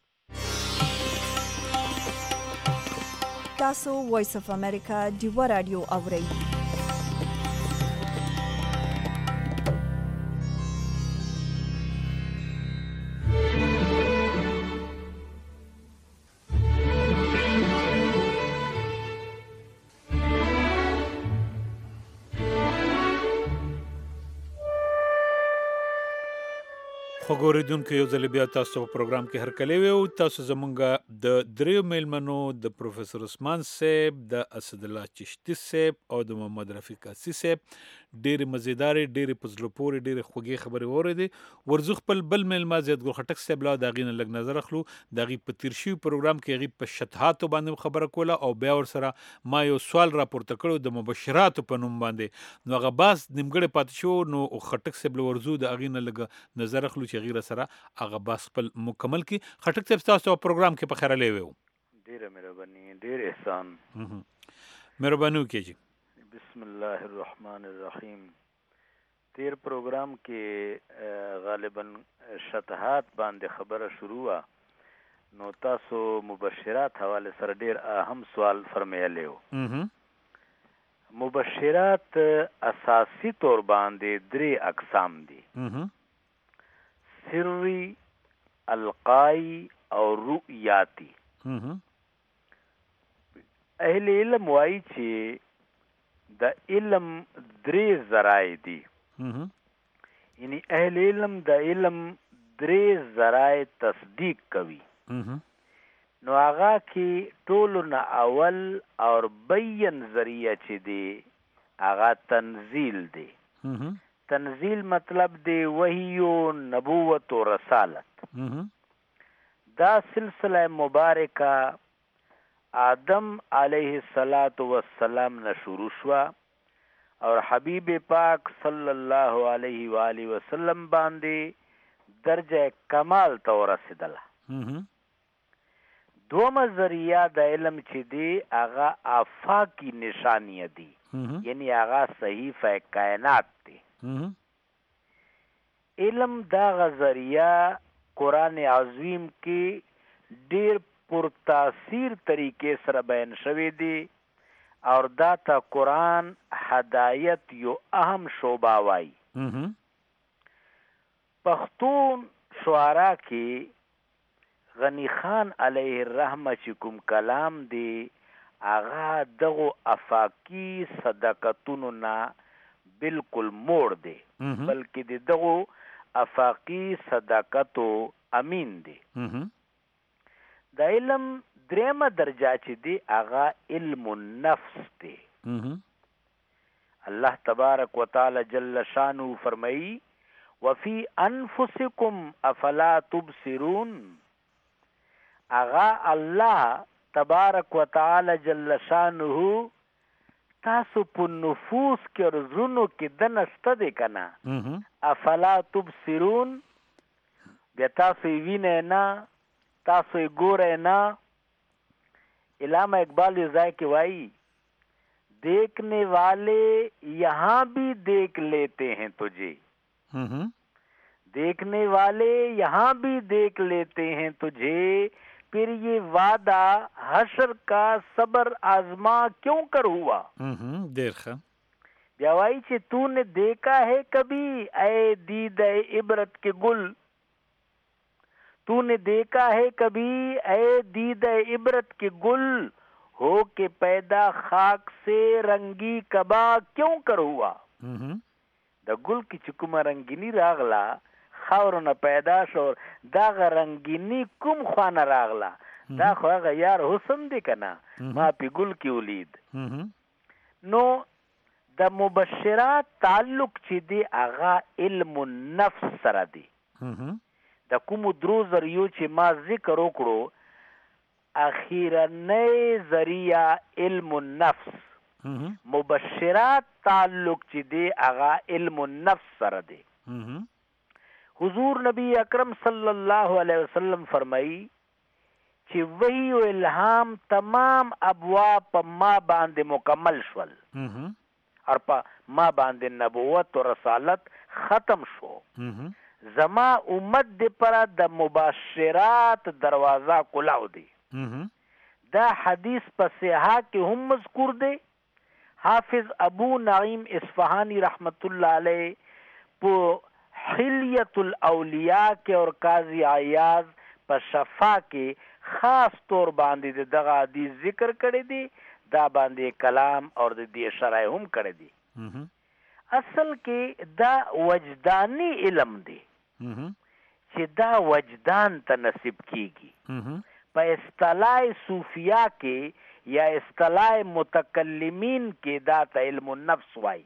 تاسو وایس اف امریکا ډیوا رادیو اورئ خو ګوریدونکو یو ځل بیا تاسو په پروګرام کې هرکلی ویو تاسو زمونږ د دریو میلمنو د پروفیسور عثمان صاحب د اسد الله چشتي صاحب او د محمد رفیق اسی صاحب ډېرې مزیدارې ډېرې په زړه پورې ډېرې خوږې خبرې واورېدې ورځو خپل بل میلمه زیات ګل خټک صاحب لا د هغې نه لږ نظر اخلو د هغې په تیر شوي پروګرام کې هغې په شطحاتو باندې خبره کوله او بیا ورسره ما یو سوال راپورته کړو د مبشراتو په نوم باندې نو هغه باس نیمګړی پاتې شو نو خټک صاحب له ورځو د هغې نه لږ نظر اخلو چې غیر سره هغه باس خپل مکمل کی خټک صاحب تاسو په پروګرام کې په خیر لې وو ډیره مهرباني ډیر احسان مهرباني وکړئ بسم الله الرحمن الرحیم تیر پروګرام کې غالبا شطحات باندې خبره شروع وا نو تاسو مبشرات حواله سره ډیر اهم سوال فرمایلی وو مبشرات اساسی طور باندې درې اقسام دي سری القائی او رؤیاتی اهل علم وایي چې د علم درې ذرایع دي یعنی اهل علم د علم درې ذرایع تصدیق کوي نو هغه کې ټولو نه اول اور بین ذریعہ چې دی هغه تنزیل دی تنزیل مطلب دی وحی و نبوت و رسالت دا سلسلہ مبارکہ آدم علیہ السلام نه شروع شوا اور حبیب پاک صلی الله علیه و آله وسلم باندې درجه کمال ته ورسېدله دومره ذریعہ د علم چې دی هغه آفاقی نشانیه دی یعنی هغه صحیفه کائنات دی علم دا غذریعہ قرآن عظیم کې ډیر پرتاثیر طریقې سره بیان شوی دی اور دا تا قرآن هدایت یو اهم شعبہ وای پښتون شعرا کې غنی خان علیه الرحمه چې کوم کلام دی هغه دغه افاقی صدقتونو نه بالکل موړ دی بلکې دغه افاقی صدقتو امین دی د علم درېمه درجه چې دی هغه علم النفس دی الله تبارک وتعالی جل شانه فرمایي وفي انفسکم افلا تبصرون هغه الله تبارک وتعالی جل شانه تاسو په نفوس کې رزونو کې د نشته دی کنه افلا تبصرون بیا تاسو وینئ نه تاسو ګورئ نه علامہ اقبال ځای کې وایي دیکھنے والے یہاں بھی دیکھ لیتے ہیں تجھے دیکھنے والے یہاں بھی دیکھ لیتے ہیں تجھے پھر یہ وعدہ حشر کا صبر آزما کیوں کر ہوا بیا وایي چې تو نے دیکھا ہے کبھی اے دید عبرت کے گل تو نے دیکھا ہے کبھی اے دید عبرت کے گل ہو کے پیدا خاک سے رنگی کبا کیوں کر ہوا دا گل کی چکم رنگینی راغلا خاورونه پیدا شو دا رنگینی کوم خوانه راغلا دا خو هغه یار حسن دی کنه ما پی ګل کې ولید نو د مبشرات تعلق چې دی هغه علم النفس سره دی د کوم درو ذریعو چې ما ذکر وکړو اخیرنۍ ذریعہ علم النفس مبشرات تعلق چې دی هغه علم النفس سره دی حضور نبی اکرم صلی الله علیه وسلم فرمایي چې وحی او الهام تمام ابواب په ما باندې مکمل شول اور په ما باندې نبوت او رسالت ختم شو زما امت دی پر د مبشرات دروازه کلاو دی دا حدیث په صحیحه کې هم مذکور دی حافظ ابو نعیم اصفهانی رحمت الله علیه په حلیت الاولیاء کې اور قاضی عیاض په شفا کې خاص طور باندې دغه حدیث ذکر کړی دی دا باندې کلام اور د دې شرح هم کړی دی اصل کې دا وجدانی علم دی چې دا وجدان ته نصیب کیږي په اصطلاح صوفیا کې یا اصطلاح متکلمین کې دا ته علم النفس وای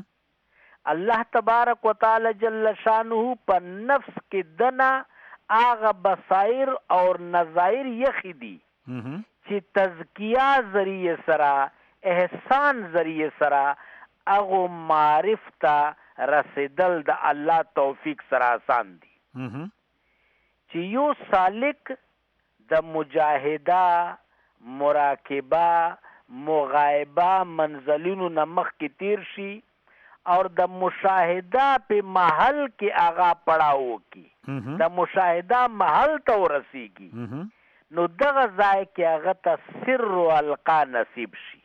الله تبارک وتعالی جل شانه په نفس کې دنا آغا بصائر اور نظائر یخی دی چې تزکیه ذریعه سرا احسان ذریعه سرا اغو معرف تا رسیدل د الله توفیق سرا آسان دی چې یو سالک د مجاهده مراقبه مغایبه منزلونو نمخ کی تیر شي اور د مشاهده په محل کې آغا پڑاو کی د مشاهده محل ته ورسیږي نو دغه ځای کې هغه ته سر او القا نصیب شي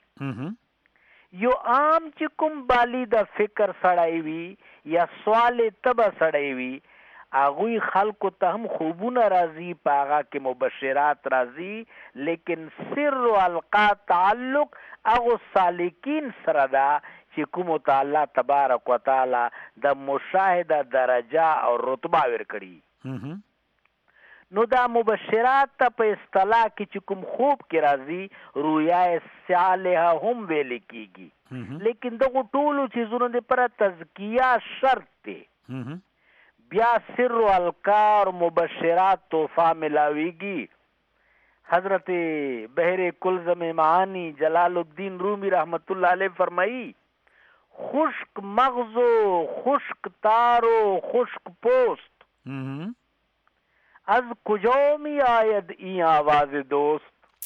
یو عام چې کوم بالی د فکر سړی وي یا سوال تبه سړی وي هغوی خلکو ته هم خوبونه راځي په هغه کې مبشرات راځي لیکن سر او القا تعلق هغو سالکین سره ده چې کوم تعالی تبارک وتعالی د مشاهده درجه او رتبه ورکړي نو دا مبشرات ته په اصطلاح کې چې کوم خوب کې راځي رؤیا صالحه هم ویل کیږي لیکن دغه ټولو چیزونو د پر تزکیه شرط دی بیا سر و الکار مبشرات تحفہ ملاویږي حضرت بحر کلزم معانی جلال الدین رومی رحمت اللہ علیہ فرمائی خشک مغزو خشک تارو خشک پوست از کجا می آید این آواز دوست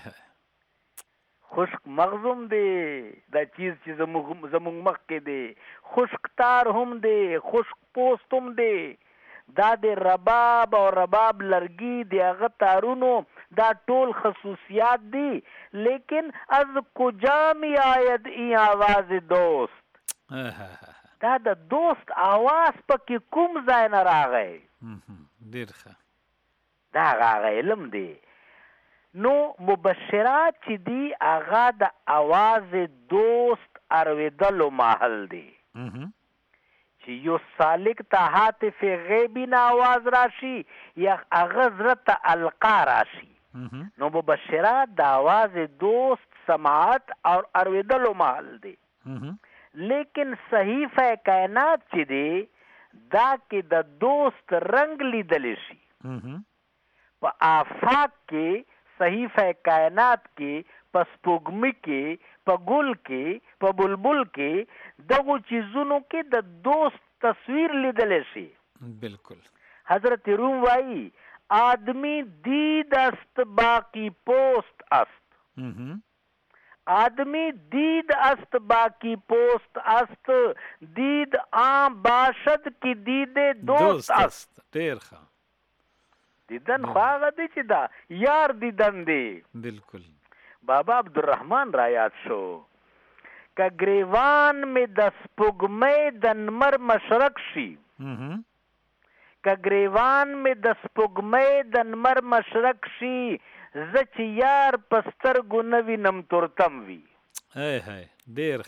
خشک مغزم دے دا چیز چیز زمونگ مخ کے دے خشک تار هم دے خشک پوست هم دے دا دے رباب اور رباب لرگی دے اغا تارونو دا ټول خصوصیات دی لیکن از کجا می آید این آواز دوست دا د دوست آواز پکی کوم ځای نه راغی ډیر ښه دا هغه علم دی نو مبشرات چې دی هغه د آواز دوست ارویدلو محل دی چې یو سالک ته هاتف غیبی نه آواز راشي یا هغه زړه ته القا راشي نو مبشرات د آواز دوست سماعت اور ارویدلو محل دی لیکن صحیفه کائنات چې دی دا کې د دوست رنگ لیدل شي په آفاق کې صحیفه کائنات کې په سپوږمۍ کې په ګل کې په بلبل کې دغه چیزونو کې د دوست تصویر لیدل شي بالکل حضرت روم وايي آدمی دید است باقی پوست است آدمی دید است باقی پوست است دید آن باشد کی دید دوست است ډیر ښه دیدن خواغه دی چې دا یار دیدن دی بالکل بابا عبدالرحمن را یاد شو که گریوان میں د سپوږمۍ د نمر مشرق شي که گریوان میں د سپوږمۍ د نمر مشرق شي زه چې یار په سترګو نه وینم تورتم وي ډیر ښه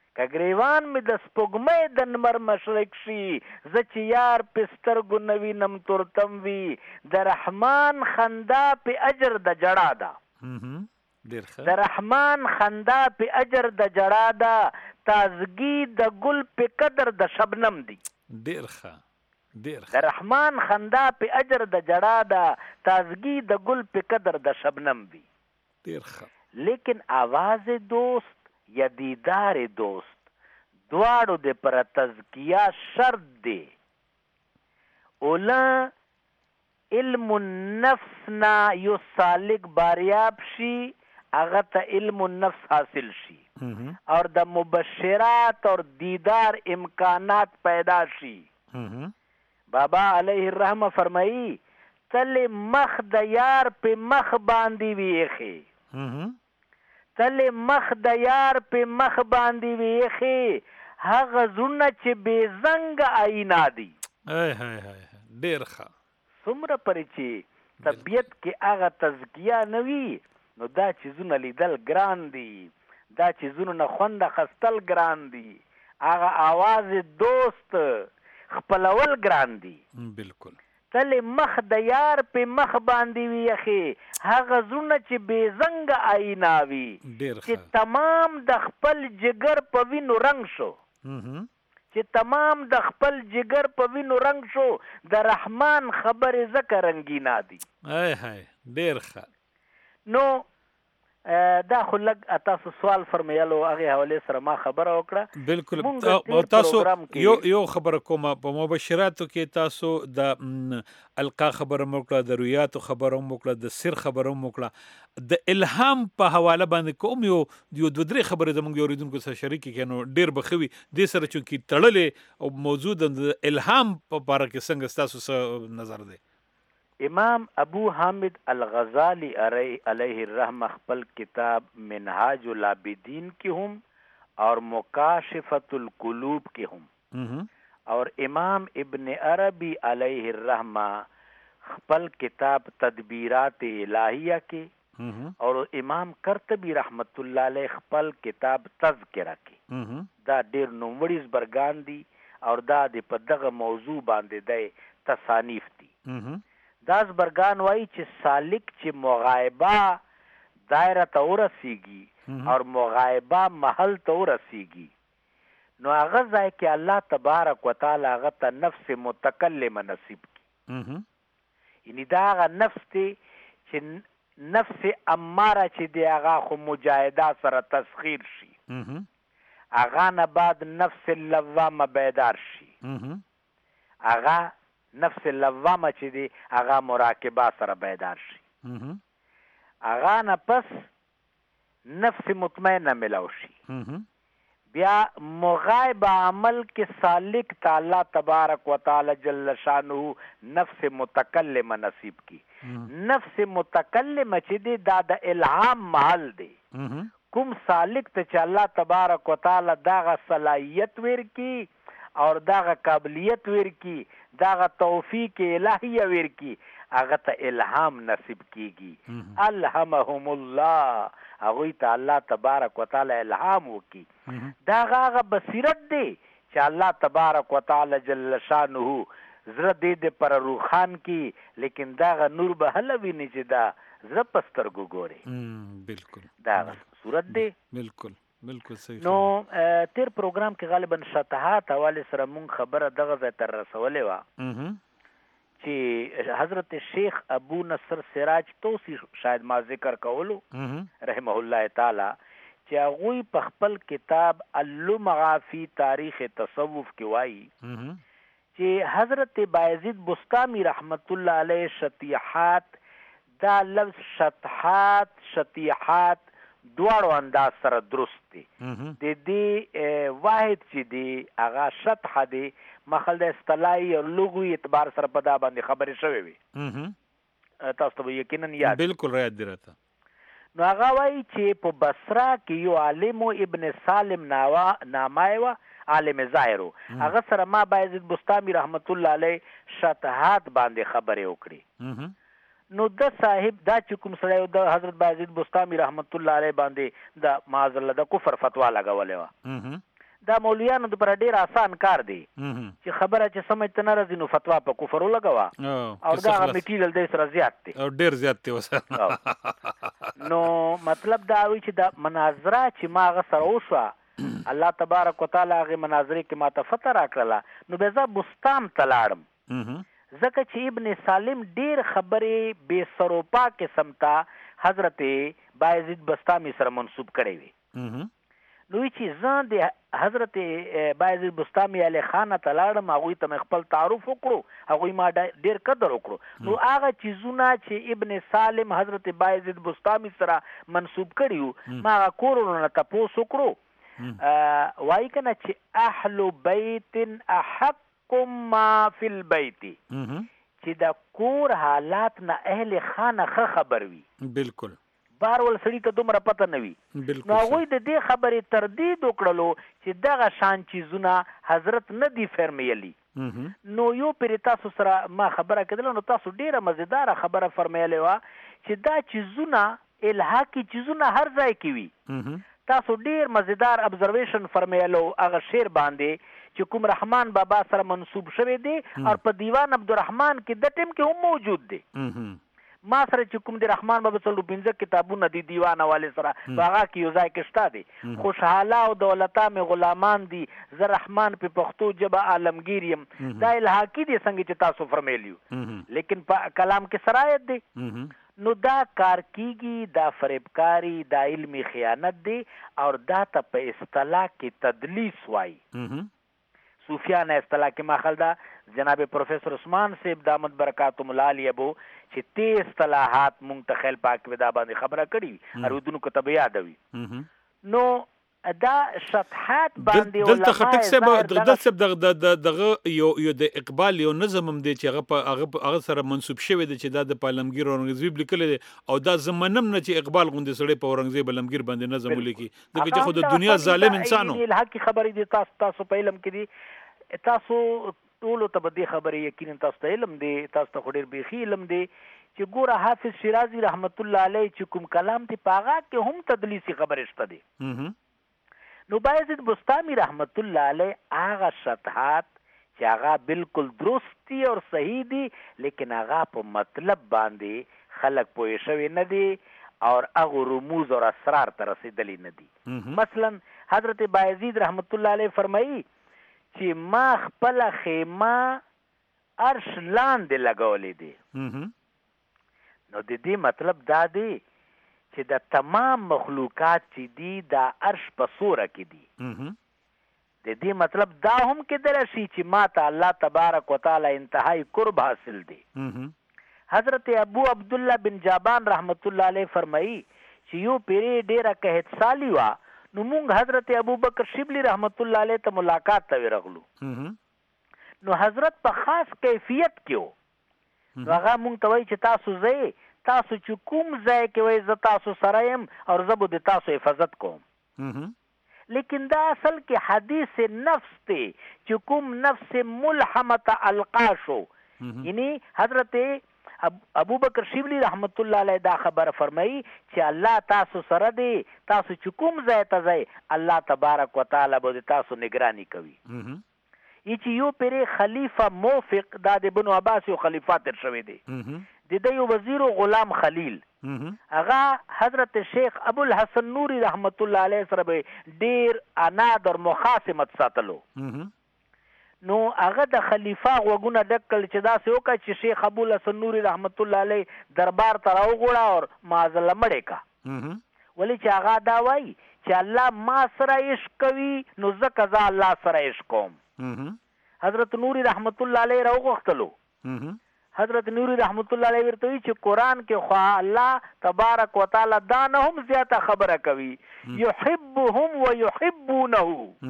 کګریوان می د سپوږمۍ د نمر مشرق شي زه چې یار پسترګو نوینم تورتم وي د رحمان خندا په اجر د جړا ده د رحمان خندا په اجر د جړا ده تازگی د ګل په قدر د شبنم دی ډیر ښه د رحمان خندا په اجر د جړا ده تازگی د ګل په قدر د شبنم دی ډیر ښه لیکن آواز دوست یا دیدار دوست دواړو د پر تزکیه شرط دی اولا علم النفس نا یو سالک باریاب شي هغه ته علم النفس حاصل شي اور د مبشرات اور دیدار امکانات پیدا شي بابا علیہ الرحمہ فرمائی تل مخ د یار په مخ باندې ویخه تل مخ د یار په مخ باندې ویخه هغه زونه چې بے زنګ آینا دی ډیر ښه څومره پرې چې طبیعت کې هغه تزکیه نه وي نو دا چیزونه لیدل ګران دي دا چیزونه نه خوند اخیستل ګران دي هغه آواز دوست خپلول ګران دي بالکل تل مخ د یار په مخ باندې وي اخی هغه زونه چې بې زنګ آینا وي چې تمام د خپل جگر په وینو رنگ شو چې تمام د خپل جگر په وینو رنگ شو د رحمان خبرې زکه رنگینا دي ډیر ښه نو دا خو لږ تاسو سوال فرمایلو هغه حواله سره ما خبره وکړه بالکل تاسو یو خبره کومه په مبشراتو کې تاسو د القا خبره موکړه د رؤیاتو خبره موکړه د سر خبره موکړه د الهام په حواله باندې کوم یو دوه درې خبره زموږ اوریدونکو سره شریک کینو ډیر بخوي د سره چونکی تړلې او موجود د الهام په اړه کې څنګه تاسو سره نظر دی امام ابو حامد الغزالی علیہ الرحمہ خپل کتاب منہاج العابدین کی ہم اور مکاشفۃ القلوب کی ہم اور امام ابن عربی علیہ الرحمہ خپل کتاب تدبیرات الہیہ کی اور امام قرطبی رحمت اللہ علیہ خپل کتاب تذکرہ کی دا ډیر نوموړي زبرګان دي اور دا د په دغه موضوع باندې د تصانیف دي داس برگان وای چې سالک چې مغایبه دایره ته ورسیږي اور مغایبه محل ته ورسیږي نو هغه ځای کې الله تبارک وتعالى هغه ته نفس متکلمه نصیب کی یعنی دا هغه نفس ته چې نفس اماره چې دی هغه خو مجاهده سره تسخیر شي هغه نه بعد نفس لوامه بیدار شي هغه نفس لوامه چې دی هغه مراقبه سره بیدار شي هغه نه پس نفس مطمئنه ملو شي بیا مغایب عمل کې سالک تعالی تبارک وتعالی جل شانه نفس متکلمه نصیب کی نفس متکلمه چې دی دا د الهام محل دی کوم سالک ته چې الله تبارک وتعالی داغه صلاحیت ورکی اور داغه قابلیت ورکی داغه توفیق الہیہ ورکی هغه ته الهام نصیب کیږي الهمهم الله هغه ته الله تبارک وتعالی الهام وکي داغه بصیرت دی چې الله تبارک وتعالی جل شانه زړه دې پر روحان کی لیکن داغه نور به هلوي نه چې دا زړه پسترګو ګوري بالکل داغه صورت دی بالکل صحیح نو تیر پروګرام کې غالبا شطحات حواله سره مونږ خبره دغه ځای تر رسولې و چې حضرت شیخ ابو نصر سراج توسی شاید ما ذکر کولو رحمه الله تعالی چې هغه په خپل کتاب اللمعه فی تاریخ تصوف کې وایي چې حضرت بایزید بسطامی رحمت الله علیه شطیحات دا لفظ شطیحات دواړو انداز سره درست دي د دې واحد چې دی هغه شطح دی مخل د اصطلاحي او لغوي اعتبار سره په دا باندې خبرې شوې وي تاسو ته یقینا یاد بالکل را یاد دی راته نو هغه وایي چې په بصره کې یو عالم ابن سالم نامای و عالم ظاهر هغه سره ما بایزید بسطامی رحمت الله علیه شطحات باندې خبرې وکړي نو د صاحب دا چې کوم سره د حضرت بایزید بسطامی رحمت الله علیه باندې د معاذ الله د کفر فتوا لګولې و دا مولویانو د پر ډیر آسان کار دی چې خبره چې سمج ته نه راځي نو فتوا په کفر ولګوا او دا میټیریل د سره زیات دی او ډیر زیات دی وسه نو مطلب دا وی چې دا مناظره چې ما غسر اوسه الله تبارک وتعالى غي مناظره کې ما ته فتره راکړه نو به زه بستام تلاړم ځکه چې ابن سالم ډیر خبرې بے سروپا قسم ته حضرت بایزید بستامی سره منسوب کړی وي نو چې زه د حضرت بایزید بستامی علی خانه تلاړم هغوی ته خپل تعارف وکړو هغوی ما ډیر قدر وکړو نو هغه چیزونه چې ابن سالم حضرت بایزید بستامی سره منسوب کړیو ما هغه کورونه تپوس وکړو وایي کنه چې اهل بیت احق ما فی البیت چې د کور حالات نه اهل خانه خبر وي بالکل بار ول سړی ته دومره پته نه وي نو هغوی د دې خبرې تردید وکړلو چې دغه شان چیزونه حضرت نه دي فرمیلی نو یو پرې تاسو سره ما خبره کړله نو تاسو ډیره مزیداره خبره فرمایلی وه چې دا چیزونه الحاقي چیزونه هر ځای کې وي تاسو ډیر مزیدار ابزرویشن فرمایلو هغه شعر باندې چې کوم رحمان بابا سره منسوب شوی دی او په دیوان عبدالرحمن کې د ټیم کې هم موجود دی ما سره چې کوم د رحمان بابا څلور 15 کتابونه دي دیوان حواله سره هغه کې یو ځای کې شته دي خوشحاله او دولتا مې غلامان دي زه رحمان په پښتو ژبه عالمگیر یم دا الحاقي دي څنګه چې تاسو فرمایلیو لیکن په کلام کې سرایت دي نو دا کار کیږي دا فریبکاری دا علمی خیانت دی او دا ته په اصطلاح کې تدلیس وای صوفیانه اصطلاح کې ماخل دا جناب پروفیسر عثمان صاحب دامت برکاتهم العالی ابو چې تی اصطلاحات مونږ ته خیل پاک ودا باندې خبره کړي اردونو کو ته یاد وي نو دا شطحات باندې دلته خټک صاحب دغه یو د اقبال یو نظم هم دی چې هغه سره منسوب شوی دی چې دا د پالمگیر اورنګزیب لیکل دي او دا زمنم نه چې اقبال غوندې سړی په اورنګزیب لمگیر باندې نظم ولیکي دغه چې خود دنیا ظالم انسانو الحق خبرې دي تاسو په علم کې دي تاسو ټول ته به دې خبرې یقینا تاسو ته علم دی تاسو ته ډېر بیخي علم دی چې ګوره حافظ شیرازي رحمت الله علیه چې کوم کلام تی پاغا کې هم تدلیسی خبرې شته دي نو بایزید بستامی رحمت الله علیه هغه شطحات چې هغه بالکل درستی او صحیح دي لیکن هغه په مطلب باندې خلق پوه شوی نه دي او هغه رموز او اسرار ته رسیدلی نه دي مثلا حضرت بایزید رحمت الله علیه فرمایي چې ما خپل خیمه عرش لاندې لګولې دي نو د دې مطلب دا دی چې د تمام مخلوقات چې دي دا عرش په سوره کې دي د دې مطلب دا هم کېدلی شي چې ما ته الله تبارک وتعالی انتهایی قرب حاصل دی حضرت ابو عبدالله بن جابان رحمت الله علیه فرمایي چې یو پیری ډیره قحط سالی وه نو مونږ حضرت ابو بکر شبلی رحمت الله علیه ته ملاقات ته ورغلو نو حضرت په خاص کیفیت کې نو هغه مونږ ته وایي چې تاسو چې کوم ځای کې وایي زه تاسو سره یم او زه به د تاسو حفاظت کوم لیکن دا اصل کې حدیث نفس دی چې کوم نفس ملحمه القا شو یعنی حضرت ابو بکر شیبلی رحمت الله علیه دا خبر فرمایي چې الله تاسو سره دی تاسو چې کوم ځای ته ځئ الله تبارک وتعالی به تاسو نگرانی کوي چې یو پرې خلیفہ موفق دا د بنو عباس یو خلیفہ تر شوی دی د یو وزیر غلام خلیل هغه حضرت شیخ ابو الحسن نوری رحمت الله علیه سره به ډیر عناد او مخاصمت ساتلو نو هغه د خلیفہ غوګونه ډکل چې دا سې وکړه چې شیخ ابو الحسن نوری رحمت الله علیه دربار ته راوغوړه او معاذالله مړې کا ولې چې هغه دا وایي چې الله ما سره عشق کوي نو ځکه زه الله سره عشق کوم حضرت نوری رحمت الله علیه راوغوښتلو حضرت نوری رحمت الله علیه ورته وی چې قرآن کې خو الله تبارک وتعالی دا نه هم زیاته خبره کوي یحبهم ويحبونه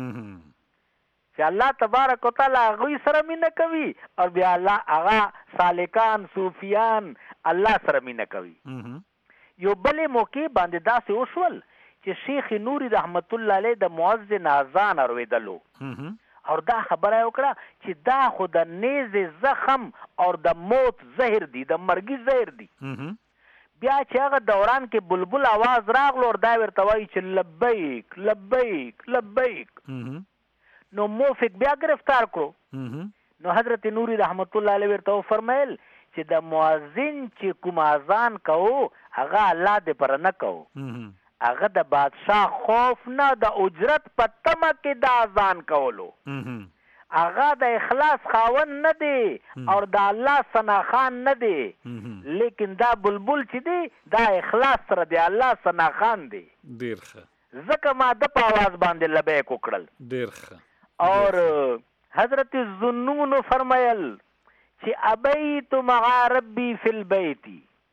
چې الله تبارک وتعالی هغوی سره مینه کوي او بیا الله هغه سالکان صوفیان الله سره مینه کوي یو بلې موقع باندې داسې وشول چې شیخ نوری رحمت الله علیه د مؤذن اذان اورېدلو او دا خبره وکړه چې دا خو د نیزې زخم او د موت زهر دی د مرګي زهر دی بیا چې هغه دوران کې بلبل आवाज راغلو او دا ورته وایي چې لبیک لبیک لبیک نو موفق بیا گرفتار کړو. نو حضرت نوری رحمت الله علیه ورته فرمایل چې د مؤذن چې کوم اذان کوو هغه الله دې پر نه کوو، هغه د بادشاه خوف نه د اجرت په تمه کې د اذان کولو، هغه د اخلاص خاون نه دی او د الله ثناخان نه دی، لیکن دا بلبل چې دی دا اخلاص سره دی الله ثناخان دی. ډیر ښه. ځکه ما د په आवाज باندې لبیک وکړل. ډیر ښه. اور حضرت ذنون فرمایل چې ابیت مع ربی فی البیت،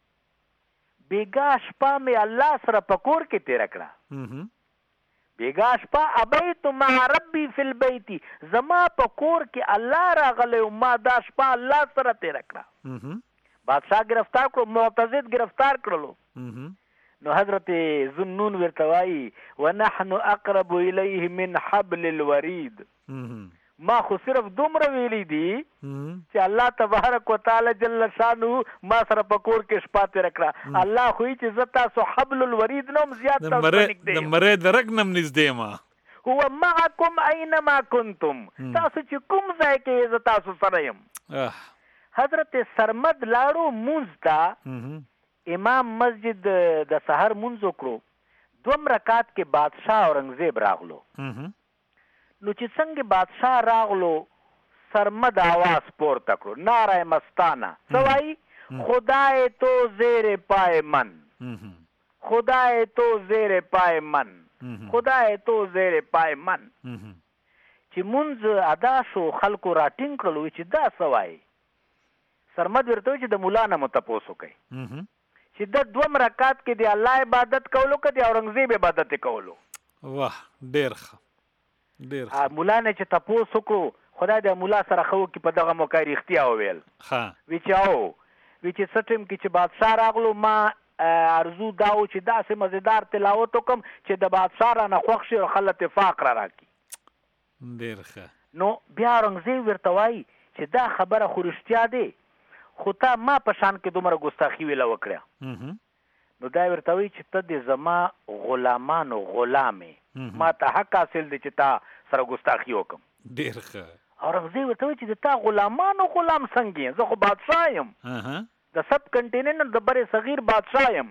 بیگا شپه مې الله سره په کور کې تیر کړه. بیگا شپه ابیت مع ربی فی البیت، زما په کور کې الله راغلی او ما دا شپه الله سره تیر کړه. بادشاہ گرفتار کړو، معتضد گرفتار کړلو. نو حضرت ذنون ورته وایي ونحن اقرب الیه من حبل الورید. ما خو صرف دومره ویلی دي چې الله تبارک وتعالی جل شانو ما سره په کور کې شپه تیر کړه. الله خو چې زه تاسو حبل الورید نوم زیات تاسو نږدې د مرې د رګ نم نږدې ما هو معکم اینما کنتم، تاسو چې کوم ځای کې زه تاسو سره یم. حضرت سرمد لاړو مونځ ته، امام مسجد د سحر مونځ وکړو، 2 رکعات کې بادشاہ اورنګزیب راغلو. نو چې څنګه بادشاہ راغلو سرمد آواز پورته کړو، نعره مستانه سوای خدای تو زیر پای من، خدای تو زیر پای من، خدای تو زیر پای من. چې مونږ ادا شو خلکو راټینګ کړلو چې دا سوای. سرمد ورته چې د مولا نه متپوسو کوي چې د 2 رکعات کې د الله عبادت کولو که د اورنګزیب عبادت کولو. واه ډیر ښه. مولا نه چې تپوس وکړو خدای د مولا سره خو کې په دغه موقع رښتیا وویل. وی چې سټیم کې چې بادشاہ راغلو ما ارزو داو چې داسې مزیدار تلاوت وکم چې د بادشاہ را نه خوښ شي او خلک اتفاق را راکړي. ډیر ښه. نو بیا اورنګزیب ورته وایي چې دا خبره خو رښتیا دی خو تا ما په شان کې دومره ګستاخي ویله وکړه. نو دا ورته وایي چې ته د زما غلامانو غلامې، ما ته حق حاصل دی چې تا سره ګستاخي وکم. ډیر ښه. اورنګزیب ورته وایي چې د تا غلامانو غلام څنګه یم، زه خو بادشاه یم، د سب کنټیننټ د بر صغیر بادشاه یم.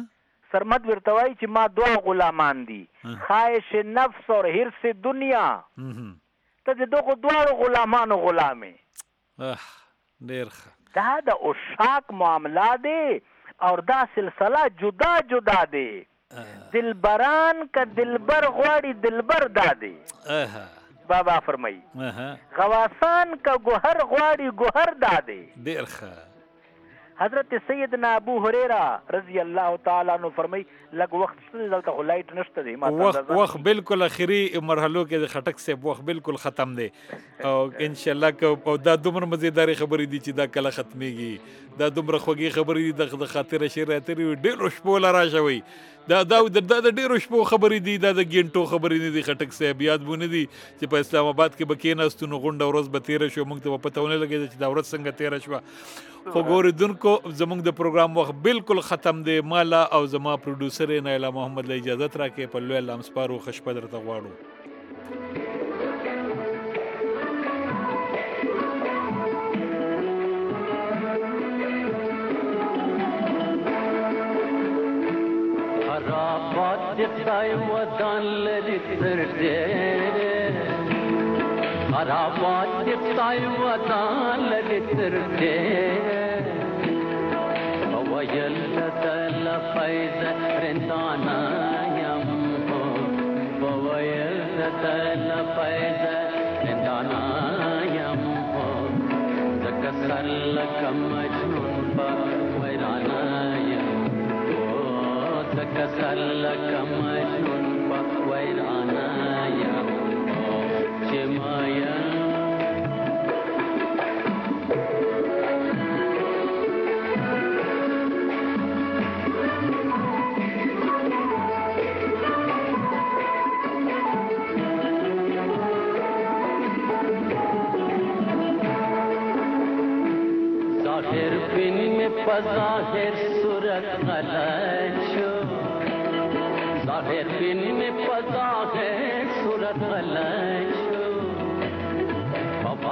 سرمد ورته وایي چې ما 2 غلامان دي، خواهش نفس اور حرص دنیا، ته د دغو 2 غلامانو غلامې. ډیر ښه. دا د عشاق معامله دی اور دا سلسله جدا جدا دی. دلبران کا دلبر غواړي دلبر دادی. بابا فرمایي غواسان کا گوهر غواړي گوهر دادی. ډیر ښه. حضرت سیدنا ابو هريره رضی الله تعالی عنہ فرمایي لږ وخت دلته خو لایټ نشته دی، وخت بالکل اخري مرحلو کې د خټک سے وخت بالکل ختم دی او ان شاء الله کو دا دومره مزیدار خبرې دي چې دا کله ختميږي. دا دومره خوږی خبرې دي د خاطر شریعت ډېر شپو لرا شوی. دا د ډېر شپو خبرې دي، دا د ګینټو خبرې نه دي. خټک صاحب یاد بونه دي چې په اسلام آباد کې بکیناستو نو غونډه ورځ به تیر شو، موږ ته پته ونه لګی چې دا ورځ څنګه تیر شو. خو ګوریدونکو زموږ د پروګرام وخت بالکل ختم دی. مالا او زما پروډوسر نایلا محمد له اجازه راکې په لوی الله مسپارو خشپه درته غواړو. خرابات دخای ودان لري تر دې، خرابات دخای ودان لري تر دې، ويل تل فايز رندانا يم، ويل تل فايز رندانا يم، ذكر لك مجنون بويرانا يم، ذكر لك مجنون بويرانا يم، جمايا ظاهر صورت غلط شو، ظاهر بین میں ظاهر صورت غلط شو،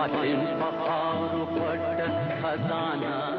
मालिन पखारू पट खजाना